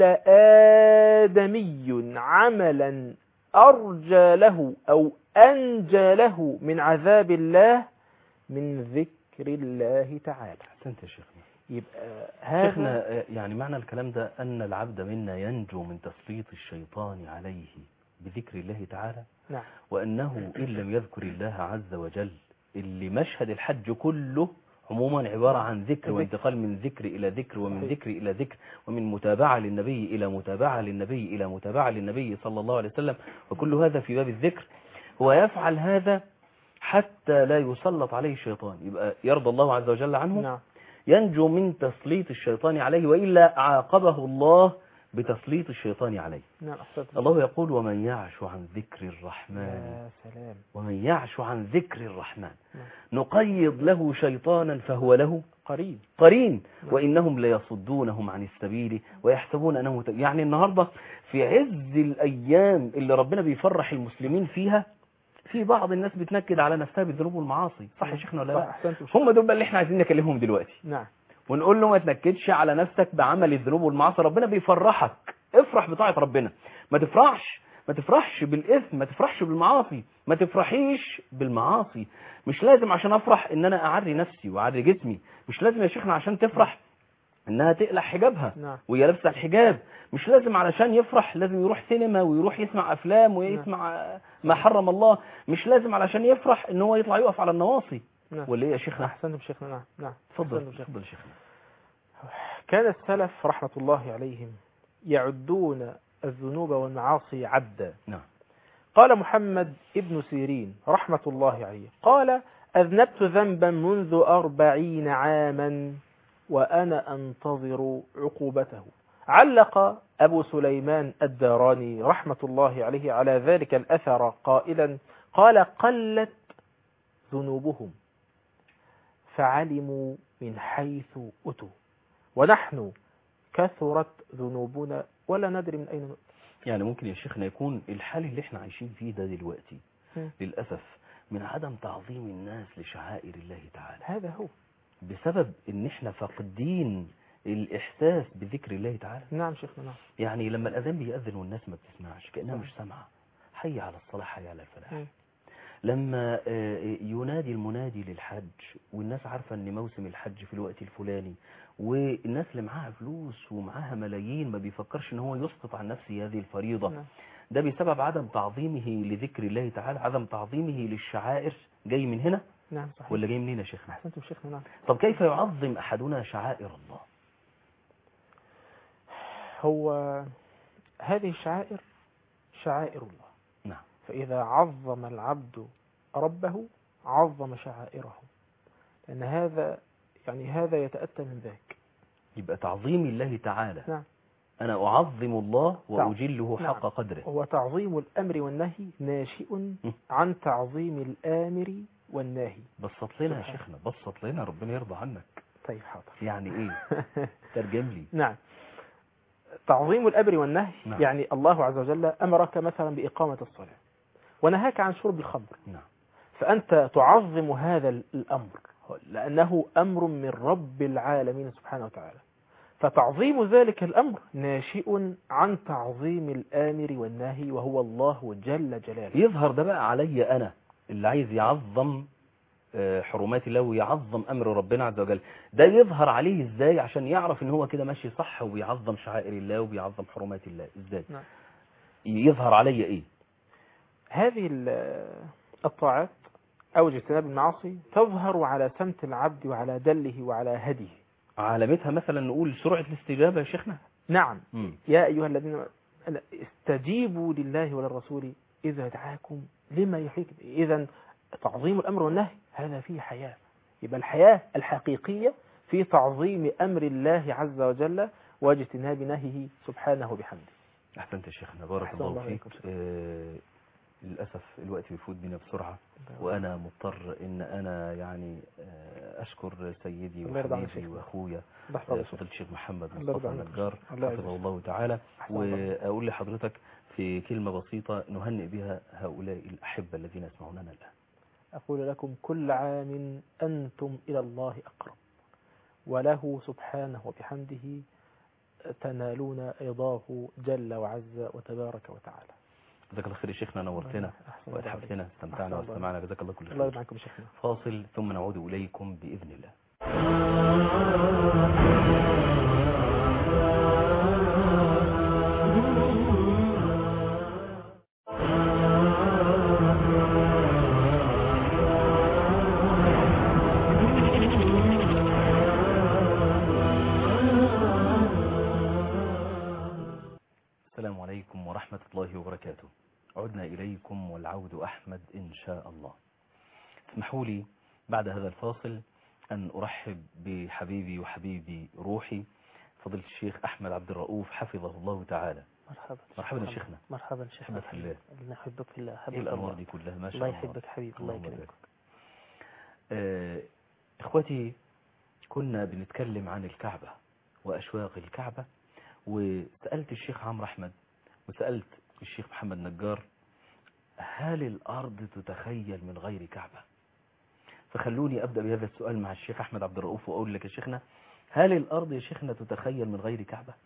Speaker 3: آدمي عملا أرجى له أو أنجى له من عذاب الله من ذكر الله تعالى.
Speaker 1: أحسنت يا شيخنا.
Speaker 3: يبقى هذا
Speaker 1: شيخنا يعني معنى الكلام ده أن العبد منا ينجو من تسليط الشيطان عليه بذكر الله تعالى.
Speaker 3: نعم.
Speaker 1: وأنه إن لم يذكر الله عز وجل، اللي مشهد الحج كله عموما عبارة عن ذكر وانتقال من ذكر إلى ذكر ومن ذكر إلى ذكر ومن متابعة للنبي إلى متابعة للنبي إلى متابعة للنبي صلى الله عليه وسلم، وكل هذا في باب الذكر. هو يفعل هذا حتى لا يسلط عليه الشيطان، يبقى يرضى الله عز وجل عنه.
Speaker 3: نعم.
Speaker 1: ينجو من تسليط الشيطان عليه، وإلا عاقبه الله بتسليط الشيطان عليه.
Speaker 3: نعم.
Speaker 1: الله يقول: ومن يعش عن ذكر الرحمن،
Speaker 3: يا سلام،
Speaker 1: ومن يعش عن ذكر الرحمن
Speaker 3: نعم.
Speaker 1: نقيض له شيطانا فهو له
Speaker 3: قريب.
Speaker 1: نعم. وإنهم ليصدونهم عن السبيل ويحسبون أنه يعني النهاردة في عز الأيام اللي ربنا بيفرح المسلمين فيها، في بعض الناس بتنكد على نفسها بالذنوب والمعاصي. صح يا شيخنا ولا لا؟ هم دول بقى اللي احنا عايزين نكلمهم دلوقتي.
Speaker 3: نعم.
Speaker 1: ونقول له ما تنكدش على نفسك بعمل الذنوب والمعاصي، ربنا بيفرحك، افرح بطاعة ربنا، ما تفرحش بالإثم، ما تفرحش بالمعاصي، ما تفرحيش بالمعاصي. مش لازم عشان افرح ان انا اعري نفسي واعري جسمي، مش لازم يا شيخنا عشان تفرح انها تقلع حجابها
Speaker 3: نعم.
Speaker 1: وهي لابسه الحجاب، مش لازم علشان يفرح لازم يروح سينما ويروح يسمع افلام ويسمع ما حرم الله، مش لازم علشان يفرح ان هو يطلع يقف على النواصي.
Speaker 3: نعم.
Speaker 1: ولا ايه يا شيخنا؟
Speaker 3: احسنتم شيخنا. نعم. نعم.
Speaker 1: تفضل يا شيخنا.
Speaker 3: كان السلف رحمة الله عليهم يعدون الذنوب والمعاصي عدا.
Speaker 1: نعم.
Speaker 3: قال محمد ابن سيرين رحمة الله عليه قال: أذنبت ذنبا منذ 40 عاما وأنا أنتظر عقوبته. علق أبو سليمان الداراني رحمة الله عليه على ذلك الأثر قائلا: قال: قلت ذنوبهم فعلموا من حيث أتوا، ونحن كثرت ذنوبنا ولا ندري من أين نؤتي.
Speaker 1: يعني ممكن يا شيخنا يكون الحال اللي احنا عايشين فيه ده دلوقتي للأسف من عدم تعظيم الناس لشعائر الله تعالى.
Speaker 3: هذا هو
Speaker 1: بسبب ان احنا فاقدين الإحساس بذكر الله تعالى.
Speaker 3: نعم شيخنا. نعم.
Speaker 1: يعني لما الأذان بيأذن والناس ما بتسمعش كأنها مش سامعة، حي على الصلاة حي على الفلاح. لما ينادي المنادي للحج والناس عارفة ان موسم الحج في الوقت الفلاني، والناس اللي معاها فلوس ومعاها ملايين ما بيفكرش ان هو يسقط عن نفسه هذه الفريضة. ده بسبب عدم تعظيمه لذكر الله تعالى، عدم تعظيمه للشعائر. جاي من هنا؟
Speaker 3: نعم صحيح.
Speaker 1: ولا جاي منين يا شيخنا؟
Speaker 3: أحسنتم شيخنا. نعم.
Speaker 1: طب كيف يعظم أحدنا شعائر الله؟
Speaker 3: هو هذه الشعائر شعائر الله.
Speaker 1: نعم.
Speaker 3: فإذا عظم العبد ربه عظم شعائره، لأن هذا يتأتى من ذاك.
Speaker 1: يبقى تعظيم الله تعالى.
Speaker 3: نعم.
Speaker 1: أنا أعظم الله وأجله حق قدره.
Speaker 3: هو تعظيم الأمر والنهي ناشئ عن تعظيم الآمر والناهي.
Speaker 1: بسط لنا يا شيخنا، بسط لنا، ربنا يرضى عنك.
Speaker 3: طيب حاضر.
Speaker 1: يعني إيه؟ ترجم لي.
Speaker 3: نعم. تعظيم الأمر والنهي.
Speaker 1: نعم.
Speaker 3: يعني الله عز وجل أمرك مثلا بإقامة الصلاة ونهاك عن شرب الخمر.
Speaker 1: نعم.
Speaker 3: فأنت تعظم هذا الأمر لأنه أمر من رب العالمين سبحانه وتعالى، فتعظيم ذلك الأمر ناشئ عن تعظيم الآمر والناهي وهو الله جل جلاله.
Speaker 1: يظهر ده بقى علي أنا اللي عايز يعظم حرمات الله ويعظم أمر ربنا عز وجل، ده يظهر عليه إزاي عشان يعرف إن هو كده ماشي صح وبيعظم شعائر الله وبيعظم حرمات الله؟ إزاي؟
Speaker 3: نعم.
Speaker 1: يظهر علي إيه؟
Speaker 3: هذه الطاعات أو اجتناب المعاصي تظهر على سمت العبد وعلى دله وعلى هديه.
Speaker 1: علامتها مثلا نقول سرعة الاستجابة يا شيخنا.
Speaker 3: نعم. يا أيها الذين استجيبوا لله وللرسول إذا دعاكم لما يحييك إذا تعظيم الأمر والنهي هذا فيه حياة. يبقى الحياة الحقيقية في تعظيم أمر الله عز وجل واجتناب نهيه سبحانه بحمده.
Speaker 1: أحسنت يا شيخنا، بارك
Speaker 3: أحسن
Speaker 1: الله
Speaker 3: الله
Speaker 1: فيك.
Speaker 3: عليكم.
Speaker 1: للأسف الوقت بيفوت بنا بسرعة، وأنا مضطر إن أنا يعني أشكر سيدي
Speaker 3: الله يرضى عنك
Speaker 1: وحبيبي
Speaker 3: شيخنا.
Speaker 1: وأخويا
Speaker 3: الله يحفظك يا شيخ.
Speaker 1: فضيلة الشيخ محمد
Speaker 3: الله
Speaker 1: مصطفى
Speaker 3: يرضى عنك.
Speaker 1: النجار
Speaker 3: الله
Speaker 1: حفظه
Speaker 3: يعزك.
Speaker 1: الله تعالى.
Speaker 3: أحسن الله.
Speaker 1: وأقول لحضرتك في كلمة بسيطة نهنئ بها هؤلاء الأحبة الذين يسمعوننا الآن.
Speaker 3: أقول لكم كل عام أنتم إلى الله أقرب، وله سبحانه وبحمده تنالون رضاه جل وعز وتبارك وتعالى.
Speaker 1: جزاك الله خير يا شيخنا، نورتنا وأتحفتنا، استمتعنا
Speaker 3: أحسن الله.
Speaker 1: واستمعنا، جزاك الله كل
Speaker 3: الله
Speaker 1: خير.
Speaker 3: يرضى عنكم شيخنا.
Speaker 1: فاصل ثم نعود إليكم بإذن الله. السلام عليكم ورحمة الله وبركاته. عدنا إليكم والعود أحمد إن شاء الله. اسمحوا لي بعد هذا الفاصل أن أرحب بحبيبي وحبيبي روحي فضيلة الشيخ أحمد عبد الرؤوف حفظه الله تعالى. مرحبا يا شيخنا.
Speaker 3: مرحبا شيخنا.
Speaker 1: في الله.
Speaker 3: نحبك في الله.
Speaker 1: إيه
Speaker 3: حبيب
Speaker 1: الأنوار
Speaker 3: الله.
Speaker 1: دي كلها ما شاء
Speaker 3: الله
Speaker 1: الله.
Speaker 3: يحبك حبيب. الله يكرمك.
Speaker 1: إخوتي، كنا بنتكلم عن الكعبة وأشواق الكعبة، وسألت الشيخ عمرو أحمد وسألت الشيخ محمد نجار هل الأرض تتخيل من غير كعبة؟ فخلوني أبدأ بهذا السؤال مع الشيخ أحمد عبد الرؤوف وأقول لك يا شيخنا، هل الأرض يا شيخنا تتخيل من غير كعبة؟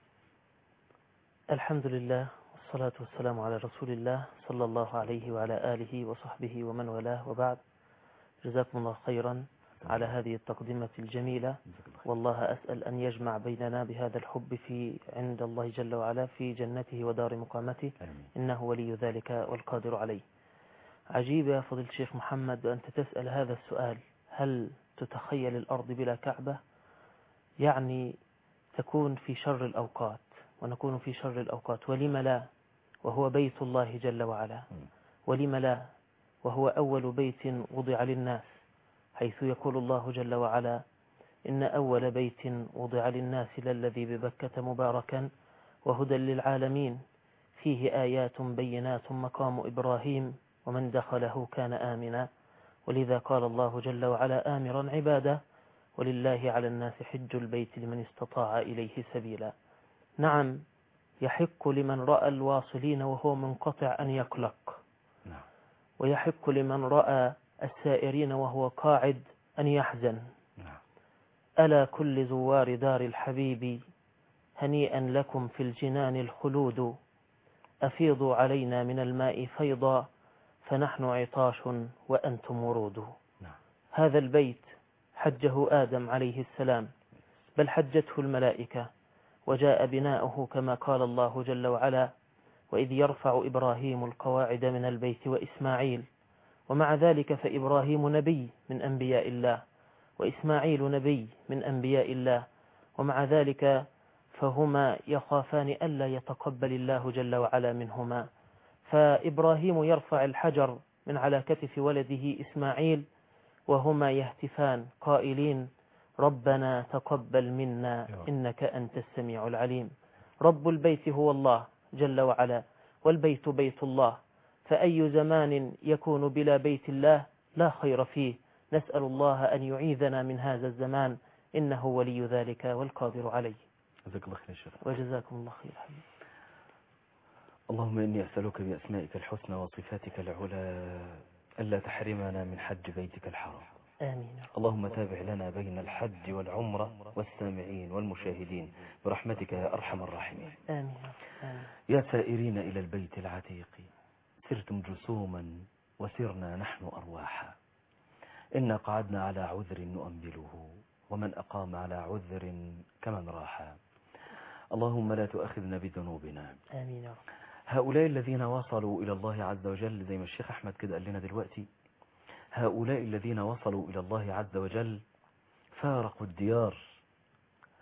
Speaker 4: الحمد لله والصلاة والسلام على رسول الله صلى الله عليه وعلى آله وصحبه ومن والاه، وبعد. جزاكم الله خيرا على هذه التقدمة الجميلة، والله أسأل أن يجمع بيننا بهذا الحب في عند الله جل وعلا في جنته ودار مقامته، إنه ولي ذلك والقادر عليه. عجيب يا فضيلة الشيخ محمد أنت تسأل هذا السؤال، هل تتخيل الأرض بلا كعبة؟ يعني تكون في شر الأوقات ونكون في شر الأوقات، ولم لا، وهو بيت الله جل وعلا، ولم لا، وهو أول بيت وضع للناس، حيث يقول الله جل وعلا إن أول بيت وضع للناس للذي ببكة مباركا وهدى للعالمين فيه آيات بينات مقام إبراهيم ومن دخله كان آمنا، ولذا قال الله جل وعلا آمرا عباده ولله على الناس حج البيت لمن استطاع إليه سبيلا. نعم، يحق لمن رأى الواصلين وهو منقطع أن يقلق، ويحق لمن رأى السائرين وهو قاعد أن يحزن. ألا كل زوار دار الحبيب هنيئا لكم في الجنان الخلود، أفيضوا علينا من الماء فيضا فنحن عطاش وأنتم ورود. هذا البيت حجه آدم عليه السلام، بل حجته الملائكة، وجاء بناؤه كما قال الله جل وعلا وإذ يرفع إبراهيم القواعد من البيت وإسماعيل، ومع ذلك فإبراهيم نبي من أنبياء الله وإسماعيل نبي من أنبياء الله، ومع ذلك فهما يخافان ألا يتقبل الله جل وعلا منهما، فإبراهيم يرفع الحجر من على كتف ولده إسماعيل وهما يهتفان قائلين ربنا تقبل منا إنك أنت السميع العليم. رب البيت هو الله جل وعلا، والبيت بيت الله، فأي زمان يكون بلا بيت الله لا خير فيه. نسأل الله أن يعيذنا من هذا الزمان، إنه ولي ذلك والقادر عليه.
Speaker 1: جزاك الله خير شيخ.
Speaker 4: وجزاكم الله خير حبيبي.
Speaker 1: اللهم إني أسألك بأسمائك الحسنى وصفاتك العلى ألا تحرمنا من حج بيتك الحرام.
Speaker 4: آمين.
Speaker 1: اللهم تابع لنا بين الحج والعمرة والسامعين والمشاهدين برحمتك يا أرحم الراحمين.
Speaker 4: آمين. آمين.
Speaker 1: يا سائرين إلى البيت العتيق سرتم جسوما وسرنا نحن أرواحا، إنا قعدنا على عذر نؤمله ومن أقام على عذر كمن راحا. اللهم لا تؤاخذنا بذنوبنا.
Speaker 4: آمين يا رب.
Speaker 1: هؤلاء الذين وصلوا إلى الله عز وجل زي ما الشيخ أحمد كده قال لنا دلوقتي، هؤلاء الذين وصلوا إلى الله عز وجل فارقوا الديار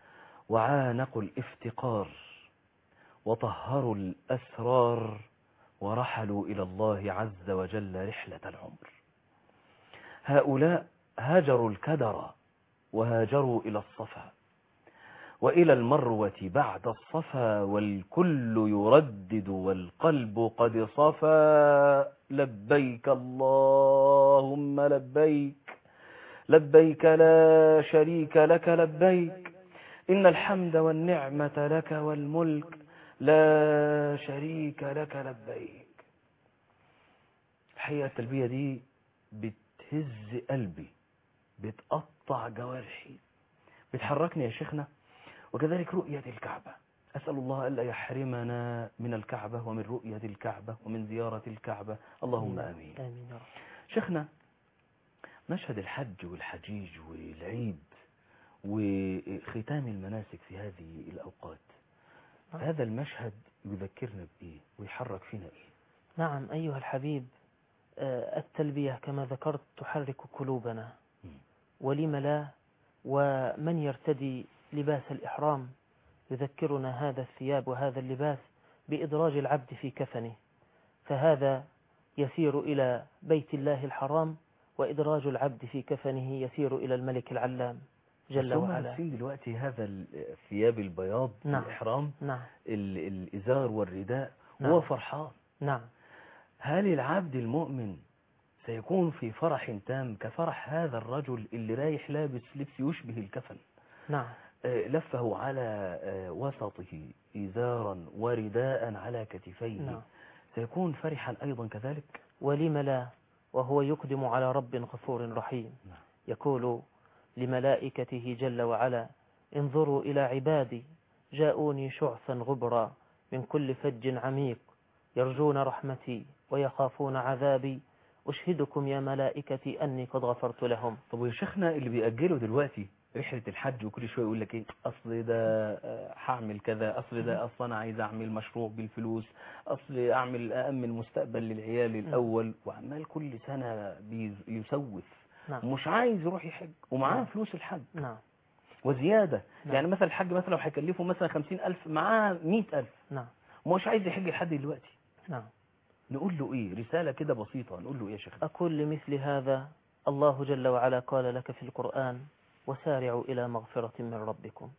Speaker 1: وعانقوا الافتقار وطهروا الأسرار ورحلوا إلى الله عز وجل رحلة العمر. هؤلاء هاجروا الكدر وهاجروا إلى الصفا وإلى المروة بعد الصفا، والكل يردد والقلب قد صفا. لبيك اللهم لبيك، لبيك لا شريك لك لبيك، إن الحمد والنعمة لك والملك لا شريك لك لبيك. الحقيقة التلبية دي بتهز قلبي، بتقطع جوارحي، بتحركني يا شيخنا. وكذلك رؤية الكعبة، أسأل الله ألا يحرمنا من الكعبة ومن رؤية الكعبة ومن زيارة الكعبة، اللهم آمين.
Speaker 4: آمين يا رب.
Speaker 1: شيخنا، مشهد الحج والحجيج والعيد وختام المناسك في هذه الأوقات، هذا المشهد يذكرنا بإيه ويحرك فينا إيه؟
Speaker 4: نعم أيها الحبيب، التلبية كما ذكرت تحرك قلوبنا، ولم لا؟ ومن يرتدي لباس الإحرام يذكرنا هذا الثياب وهذا اللباس بإدراج العبد في كفنه، فهذا يسير إلى بيت الله الحرام، وإدراج العبد في كفنه يسير إلى الملك العلام جل وعلا.
Speaker 1: في دلوقتي هذا الثياب البياض،
Speaker 4: نعم.
Speaker 1: الإحرام،
Speaker 4: نعم.
Speaker 1: الإزار والرداء،
Speaker 4: نعم.
Speaker 1: هو فرحان.
Speaker 4: نعم.
Speaker 1: هل العبد المؤمن سيكون في فرح تام كفرح هذا الرجل اللي رايح لابس لبس يشبه الكفن؟
Speaker 4: نعم.
Speaker 1: لفه على وسطه إزارا ورداء على كتفيه.
Speaker 4: نعم.
Speaker 1: سيكون فرحا أيضا كذلك.
Speaker 4: ولم لا؟ وهو يقدم على رب غفور رحيم.
Speaker 1: نعم.
Speaker 4: يقول لملائكته جل وعلا: انظروا إلى عبادي جاءوني شعثا غبرا من كل فج عميق يرجون رحمتي ويخافون عذابي أشهدكم يا ملائكتي أني قد غفرت لهم.
Speaker 1: طب يا شيخنا، اللي بيأجلوا دلوقتي رحلة الحج وكل شوية يقول لك ايه، اصل ده هعمل كذا، اصل ده اصلا انا عايز اعمل مشروع بالفلوس، اصل اأمن مستقبل للعيال الاول، وعمال كل سنة بيسوف.
Speaker 4: نعم.
Speaker 1: مش عايز يروح يحج ومعاه
Speaker 4: نعم.
Speaker 1: فلوس الحج.
Speaker 4: نعم.
Speaker 1: وزيادة.
Speaker 4: نعم.
Speaker 1: يعني مثلا الحج مثلا لو هيكلفه مثلا 50,000 معاه 100,000.
Speaker 4: نعم.
Speaker 1: مش عايز يحج لحد دلوقتي.
Speaker 4: نعم.
Speaker 1: نقول له ايه؟ رسالة كده بسيطة نقول له ايه يا شيخ؟
Speaker 4: أقول لمثل هذا: الله جل وعلا قال لك في القرآن: وسارعوا إلى مغفرة من ربكم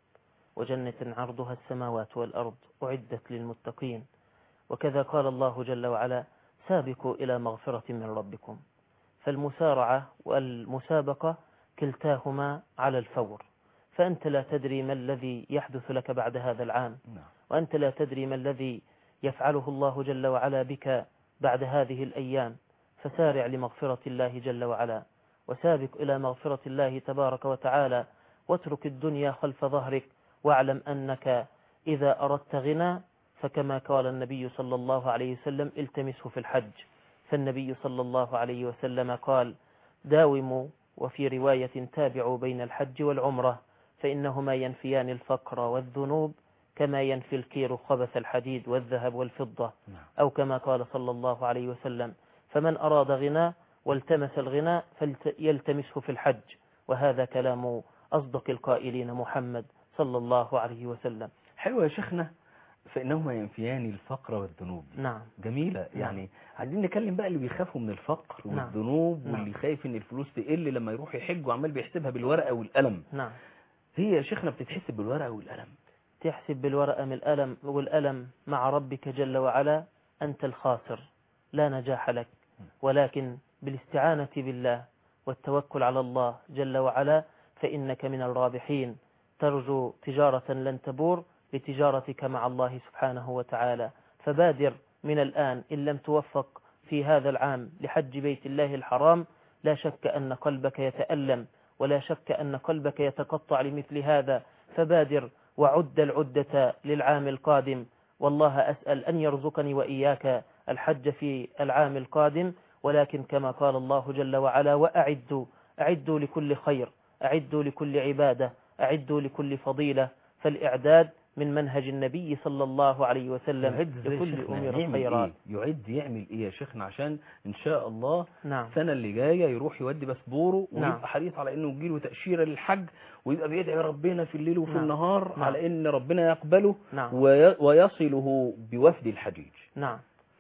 Speaker 4: وجنة عرضها السماوات والأرض أعدت للمتقين. وكذا قال الله جل وعلا: سابقوا إلى مغفرة من ربكم. فالمسارعة والمسابقة كلتاهما على الفور، فأنت لا تدري ما الذي يحدث لك بعد هذا العام، وأنت لا تدري ما الذي يفعله الله جل وعلا بك بعد هذه الأيام، فسارع لمغفرة الله جل وعلا، وسابق إلى مغفرة الله تبارك وتعالى، واترك الدنيا خلف ظهرك، واعلم أنك إذا أردت غنى فكما قال النبي صلى الله عليه وسلم: التمسه في الحج. فالنبي صلى الله عليه وسلم قال: داوموا، وفي رواية تابعوا بين الحج والعمرة، فإنهما ينفيان الفقر والذنوب كما ينفي الكير خبث الحديد والذهب والفضة، أو كما قال صلى الله عليه وسلم: فمن أراد غنى والتمس الغنى فليلتمسه في الحج. وهذا كلام أصدق القائلين محمد صلى الله عليه وسلم.
Speaker 1: حلو يا شيخنا، فإنهما ينفيان الفقر والذنوب.
Speaker 4: نعم.
Speaker 1: جميلة. يعني عايزين نكلم بقى اللي بيخافوا من الفقر والذنوب، واللي خايف ان الفلوس تقل لما يروح يحج وعمال بيحسبها بالورقة والقلم.
Speaker 4: نعم.
Speaker 1: هي يا شيخنا بتتحسب بالورقة والقلم؟
Speaker 4: تحسب بالورقة والقلم مع ربك جل وعلا. أنت الخاسر، لا نجاح لك، ولكن بالاستعانة بالله والتوكل على الله جل وعلا فإنك من الرابحين. ترجو تجارة لن تبور لتجارتك مع الله سبحانه وتعالى، فبادر من الآن. إن لم توفق في هذا العام لحج بيت الله الحرام، لا شك أن قلبك يتألم، ولا شك أن قلبك يتقطع لمثل هذا، فبادر وعد العدة للعام القادم. والله أسأل أن يرزقني وإياك الحج في العام القادم، ولكن كما قال الله جل وعلا: أعدوا لكل خير، أعدوا لكل عبادة، أعدوا لكل فضيلة. فالإعداد من منهج النبي صلى الله عليه وسلم لكل أمور الخيرات.
Speaker 1: يعمل إيه يا شيخنا عشان إن شاء الله
Speaker 4: نعم.
Speaker 1: السنة اللي جاية يروح يودي بسبوره ويبقى
Speaker 4: نعم.
Speaker 1: حريص على إنه يجيله تأشيرة للحج، ويبقى بيدعي ربنا في الليل وفي
Speaker 4: نعم.
Speaker 1: النهار
Speaker 4: نعم.
Speaker 1: على إن ربنا يقبله
Speaker 4: نعم.
Speaker 1: ويصله بوفد الحجيج.
Speaker 4: نعم.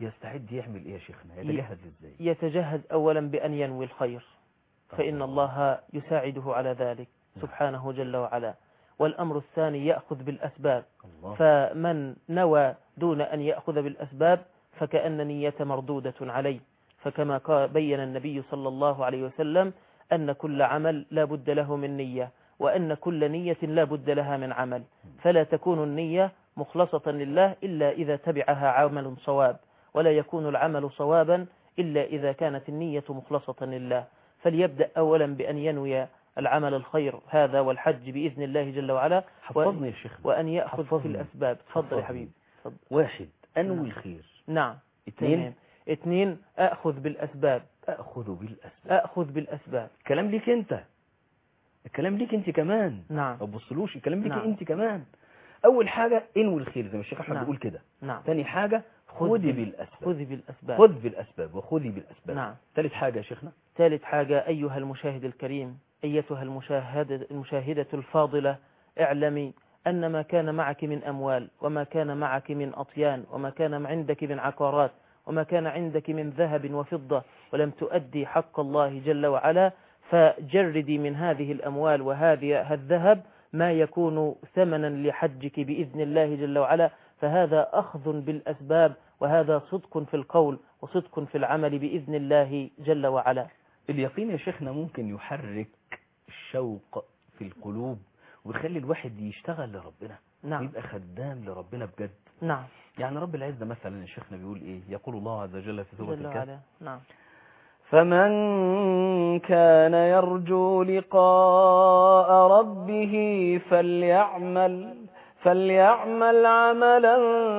Speaker 1: يستعد يعمل ايه يا شيخنا؟ يتجهز ازاي؟
Speaker 4: يتجهز أولا بأن ينوي الخير، فإن الله يساعده على ذلك سبحانه جل وعلا. والأمر الثاني يأخذ بالأسباب،
Speaker 1: الله.
Speaker 4: فمن نوى دون أن يأخذ بالأسباب فكأن نية مردودة عليه، فكما بين النبي صلى الله عليه وسلم أن كل عمل لا بد له من نية، وأن كل نية لا بد لها من عمل، فلا تكون النية مخلصة لله إلا إذا تبعها عمل صواب، ولا يكون العمل صوابا إلا إذا كانت النية مخلصة لله. فليبدأ أولا بأن ينوي العمل الخير هذا والحج بإذن الله جل وعلا،
Speaker 1: حفظني يا شيخنا،
Speaker 4: وأن يأخذ
Speaker 1: حفظني.
Speaker 4: في الأسباب. تفضل يا
Speaker 1: حفظني.
Speaker 4: حبيبي. تفضل.
Speaker 1: 1 أنوي
Speaker 4: نعم.
Speaker 1: الخير.
Speaker 4: نعم.
Speaker 1: 2
Speaker 4: 2 أخذ بالأسباب.
Speaker 1: أخذ بالأسباب.
Speaker 4: أخذ بالأسباب.
Speaker 1: الكلام ليك أنت، الكلام ليك أنت كمان.
Speaker 4: نعم.
Speaker 1: ما تبصلوش، الكلام ليك
Speaker 4: نعم.
Speaker 1: أنت كمان. أول حاجة انوي الخير زي ما الشيخ أحمد
Speaker 4: نعم.
Speaker 1: بيقول كده.
Speaker 4: نعم.
Speaker 1: ثاني حاجة خذي بالأسباب.
Speaker 4: خذي بالأسباب.
Speaker 1: خذ بالأسباب وخذي بالأسباب.
Speaker 4: نعم.
Speaker 1: ثالث حاجة يا شيخنا.
Speaker 4: ثالث حاجة أيها المشاهد الكريم، أيتها المشاهدة الفاضلة، اعلمي أن ما كان معك من أموال، وما كان معك من أطيان، وما كان عندك من عقارات، وما كان عندك من ذهب وفضة، ولم تؤدي حق الله جل وعلا، فجردي من هذه الأموال وهذا الذهب ما يكون ثمنا لحجك بإذن الله جل وعلا، فهذا أخذ بالأسباب، وهذا صدق في القول وصدق في العمل بإذن الله جل وعلا.
Speaker 1: اليقين يا شيخنا ممكن يحرك الشوق في القلوب ويخلي الواحد يشتغل لربنا.
Speaker 4: نعم.
Speaker 1: ويبقى خدام لربنا بجد.
Speaker 4: نعم.
Speaker 1: يعني رب العزة مثلا يا شيخنا بيقول ايه؟ يقول الله عز وجل في سورة
Speaker 4: جل
Speaker 1: الكهف:
Speaker 4: وعلا. نعم.
Speaker 1: فمن كان يرجو لقاء ربه فليعمل عملا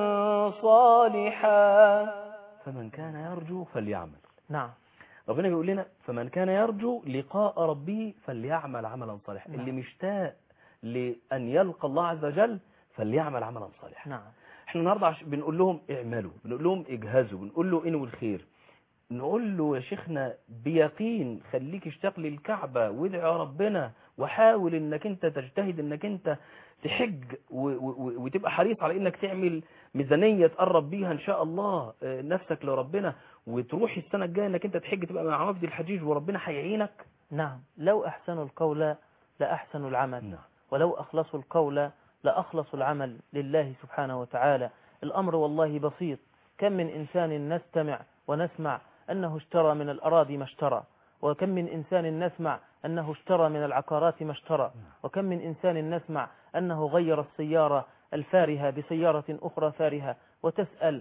Speaker 1: صالحا. فمن كان يرجو فليعمل.
Speaker 4: نعم.
Speaker 1: ربنا بيقول لنا فمن كان يرجو لقاء ربه فليعمل عملا صالحا.
Speaker 4: نعم.
Speaker 1: اللي مشتاق لأن يلقى الله عز وجل فليعمل عملا صالحا.
Speaker 4: نعم.
Speaker 1: احنا النهارده بنقول لهم اعملوا، بنقول لهم اجهزوا، بنقول له انوي الخير. نقول له يا شيخنا بيقين خليك اشتاق للكعبة وادعي ربنا، وحاول انك انت تجتهد انك انت تحج وتبقى حريص على انك تعمل ميزانية تقرب بيها ان شاء الله نفسك لربنا، وتروح السنة الجاية انك انت تحج تبقى مع وفد الحجيج وربنا هيعينك.
Speaker 4: نعم. لو أحسنوا القول لأحسنوا العمل.
Speaker 1: نعم.
Speaker 4: ولو أخلصوا القول لأخلصوا العمل لله سبحانه وتعالى. الأمر والله بسيط. كم من إنسان نستمع ونسمع أنه اشترى من الأراضي ما اشترى، وكم من إنسان نسمع أنه اشترى من العقارات ما اشترى، وكم من إنسان نسمع أنه غير السيارة الفارهة بسيارة أخرى فارهة، وتسأل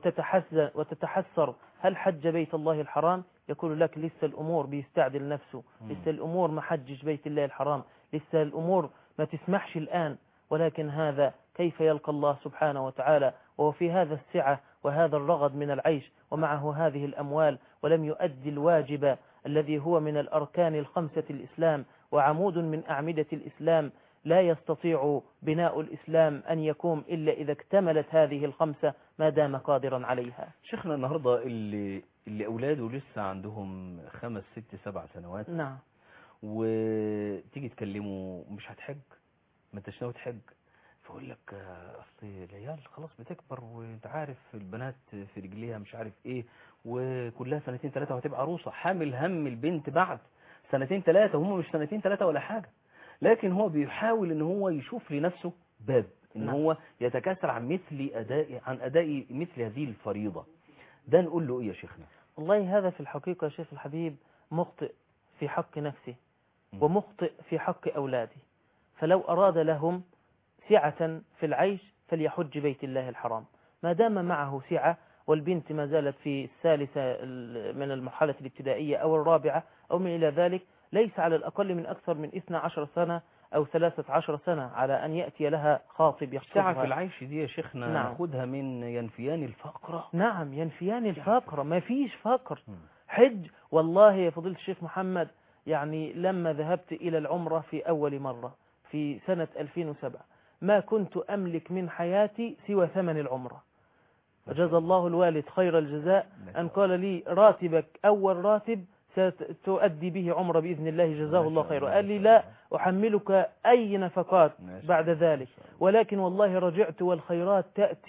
Speaker 4: وتتحسر هل حج بيت الله الحرام؟ يقول لك لسه الأمور بيستعدل نفسه، لسه الأمور ما حجج بيت الله الحرام، لسه الأمور ما تسمحش الآن. ولكن هذا كيف يلقى الله سبحانه وتعالى وهو في هذا السعة وهذا الرغد من العيش ومعه هذه الأموال، ولم يؤدي الواجب الذي هو من الأركان الخمسة الإسلام وعمود من أعمدة الإسلام. لا يستطيع بناء الإسلام أن يقوم إلا إذا اكتملت هذه الخمسة ما دام قادرا عليها.
Speaker 1: شيخنا النهاردة اللي أولاده لسه عندهم 5 6 7 سنوات،
Speaker 4: نعم،
Speaker 1: وتيجي تكلمه مش هتحج، ما انتش ناوي تحج، فيقول لك اصل العيال خلاص بتكبر وانت عارف البنات في رجليها مش عارف ايه، وكلها 2 3 وهتبقى عروسه، حامل هم البنت بعد 2 3، وهم مش 2 3 ولا حاجه، لكن هو بيحاول ان هو يشوف لنفسه باب ان هو يتكاسل عن اداء مثل هذه الفريضه. ده نقول له ايه يا شيخنا؟
Speaker 4: والله هذا في الحقيقه يا شيخ الحبيب مخطئ في حق نفسه ومخطئ في حق اولاده. فلو أراد لهم سعة في العيش فليحج بيت الله الحرام، ما دام معه سعة والبنت ما زالت في الثالثة من المرحلة الابتدائية أو الرابعة أو من إلى ذلك، ليس على الأقل من أكثر من 12 سنة أو 13 سنة على أن يأتي لها خاطب يخطبها.
Speaker 1: سعة في العيش دي يا شيخنا ناخدها من ينفيان الفقر.
Speaker 4: نعم، ينفيان الفقر، ما فيش فقر. حج والله يا فضيلة الشيخ محمد، يعني لما ذهبت إلى العمرة في أول مرة في سنة 2007 ما كنت أملك من حياتي سوى ثمن العمرة. فجزى الله الوالد خير الجزاء أن قال لي راتبك أول راتب ستؤدي به عمرة بإذن الله، جزاه الله خير. قال لي لا أحملك أي نفقات بعد ذلك، ولكن والله رجعت والخيرات تأتي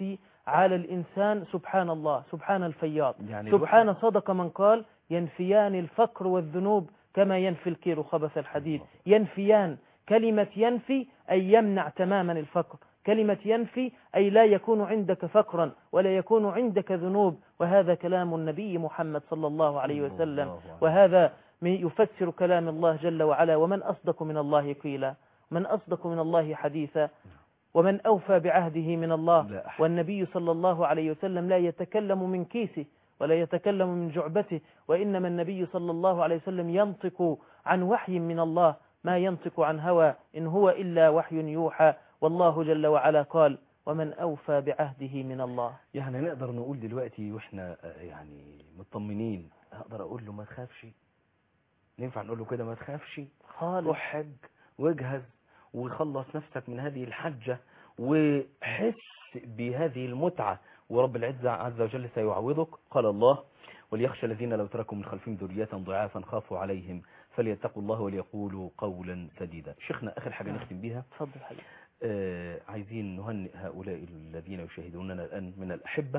Speaker 4: على الإنسان سبحان الله، سبحان الفياض،
Speaker 1: يعني
Speaker 4: سبحان صدق من قال ينفيان الفقر والذنوب كما ينفي الكير خبث الحديد. ينفيان، كلمة ينفي أي يمنع تماما الفقر، كلمة ينفي أي لا يكون عندك فقرا ولا يكون عندك ذنوب. وهذا كلام النبي محمد صلى الله عليه وسلم، وهذا يفسر كلام الله جل وعلا: ومن أصدق من الله قيلا، من أصدق من الله حديثا، ومن أوفى بعهده من الله. والنبي صلى الله عليه وسلم لا يتكلم من كيسه ولا يتكلم من جعبته، وإنما النبي صلى الله عليه وسلم ينطق عن وحي من الله، ما ينطق عن هوى، إن هو إلا وحي يوحى. والله جل وعلا قال: ومن أوفى بعهده من الله.
Speaker 1: يعني نقدر نقول دلوقتي وإحنا يعني مطمنين، أقدر أقول له ما تخافش؟ ينفع نقول له كده ما تخافش؟ روح حج واجهز وخلص نفسك من هذه الحجة وحس بهذه المتعة، ورب العزة عز وجل سيعوضك. قال الله: وليخشى الذين لو تركوا من خلفهم ذرية ضعافا خافوا عليهم فليتقوا الله وليقولوا قولا سديدا. شيخنا آخر حاجة نختم بها،
Speaker 4: تفضل حبيبي.
Speaker 1: عايزين نهنئ هؤلاء الذين يشاهدوننا الآن من الأحبة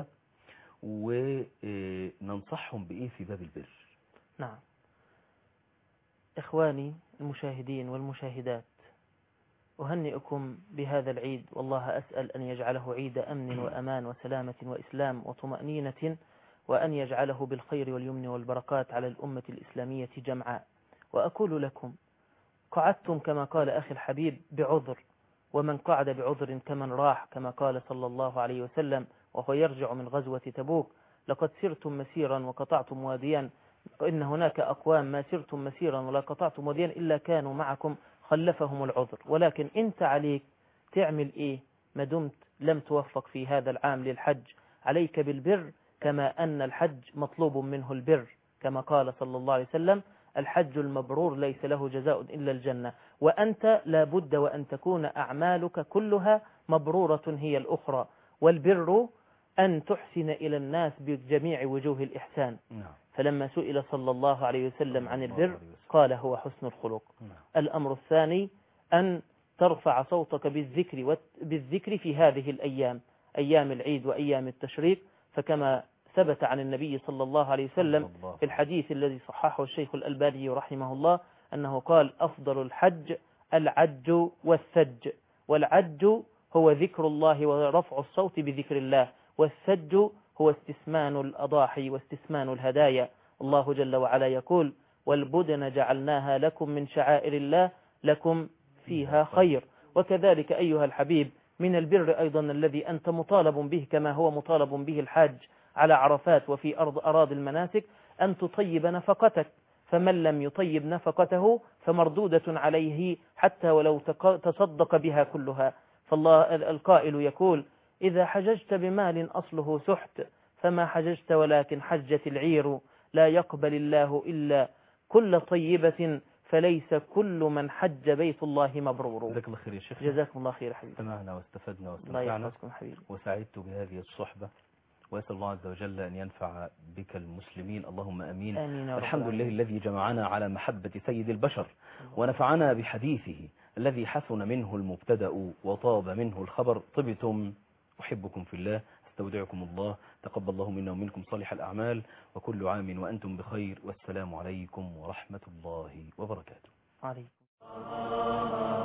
Speaker 1: وننصحهم بإيه في باب البر.
Speaker 4: نعم إخواني المشاهدين والمشاهدات، أهنئكم بهذا العيد، والله أسأل أن يجعله عيد أمن وأمان وسلامة وإسلام وطمأنينة، وأن يجعله بالخير واليمن والبركات على الأمة الإسلامية جمعاء. وأقول لكم: قعدتم كما قال أخي الحبيب بعذر، ومن قعد بعذر كمن راح، كما قال صلى الله عليه وسلم وهو يرجع من غزوة تبوك: لقد سرتم مسيرا وقطعتم واديا، إن هناك أقوام ما سرتم مسيرا ولا قطعتم واديا إلا كانوا معكم خلفهم العذر. ولكن أنت عليك تعمل إيه ما دمت لم توفق في هذا العام للحج؟ عليك بالبر، كما أن الحج مطلوب منه البر، كما قال صلى الله عليه وسلم: الحج المبرور ليس له جزاء إلا الجنة. وأنت لا بد وأن تكون أعمالك كلها مبرورة هي الأخرى. والبر أن تحسن إلى الناس بجميع وجوه الإحسان. فلما سئل صلى الله عليه وسلم عن البر قال: هو حسن الخلق. الأمر الثاني أن ترفع صوتك بالذكر في هذه الأيام، أيام العيد وأيام التشريق، فكما ثبت عن النبي صلى الله عليه وسلم في الحديث الذي صححه الشيخ الألباني رحمه الله أنه قال: أفضل الحج العج والثج. والعج هو ذكر الله ورفع الصوت بذكر الله، والثج هو استثمان الأضاحي واستثمان الهدايا. الله جل وعلا يقول: والبدن جعلناها لكم من شعائر الله لكم فيها خير. وكذلك أيها الحبيب من البر أيضا الذي أنت مطالب به كما هو مطالب به الحاج على عرفات وفي أراضي المناسك، أن تطيب نفقتك، فمن لم يطيب نفقته فمردودة عليه حتى ولو تصدق بها كلها. فالله القائل يقول: إذا حججت بمال أصله سحت فما حججت ولكن حجت العير، لا يقبل الله إلا كل طيبة فليس كل من حج بيت الله مبرور.
Speaker 1: جزاك الله خير يا شيخ.
Speaker 4: جزاكم الله خير حبيبي.
Speaker 1: سمعنا واستفدنا
Speaker 4: الله يحفظكم حبيبي.
Speaker 1: وسعدت بهذه الصحبة، وأسأل الله عز وجل أن ينفع بك المسلمين، اللهم أمين. الحمد لله الذي جمعنا على محبة سيد البشر ونفعنا بحديثه الذي حسن منه المبتدأ وطاب منه الخبر. طبتم، أحبكم في الله، استودعكم الله، تقبل الله منا ومنكم صالح الأعمال، وكل عام وأنتم بخير، والسلام عليكم ورحمة الله وبركاته.
Speaker 4: عليكم.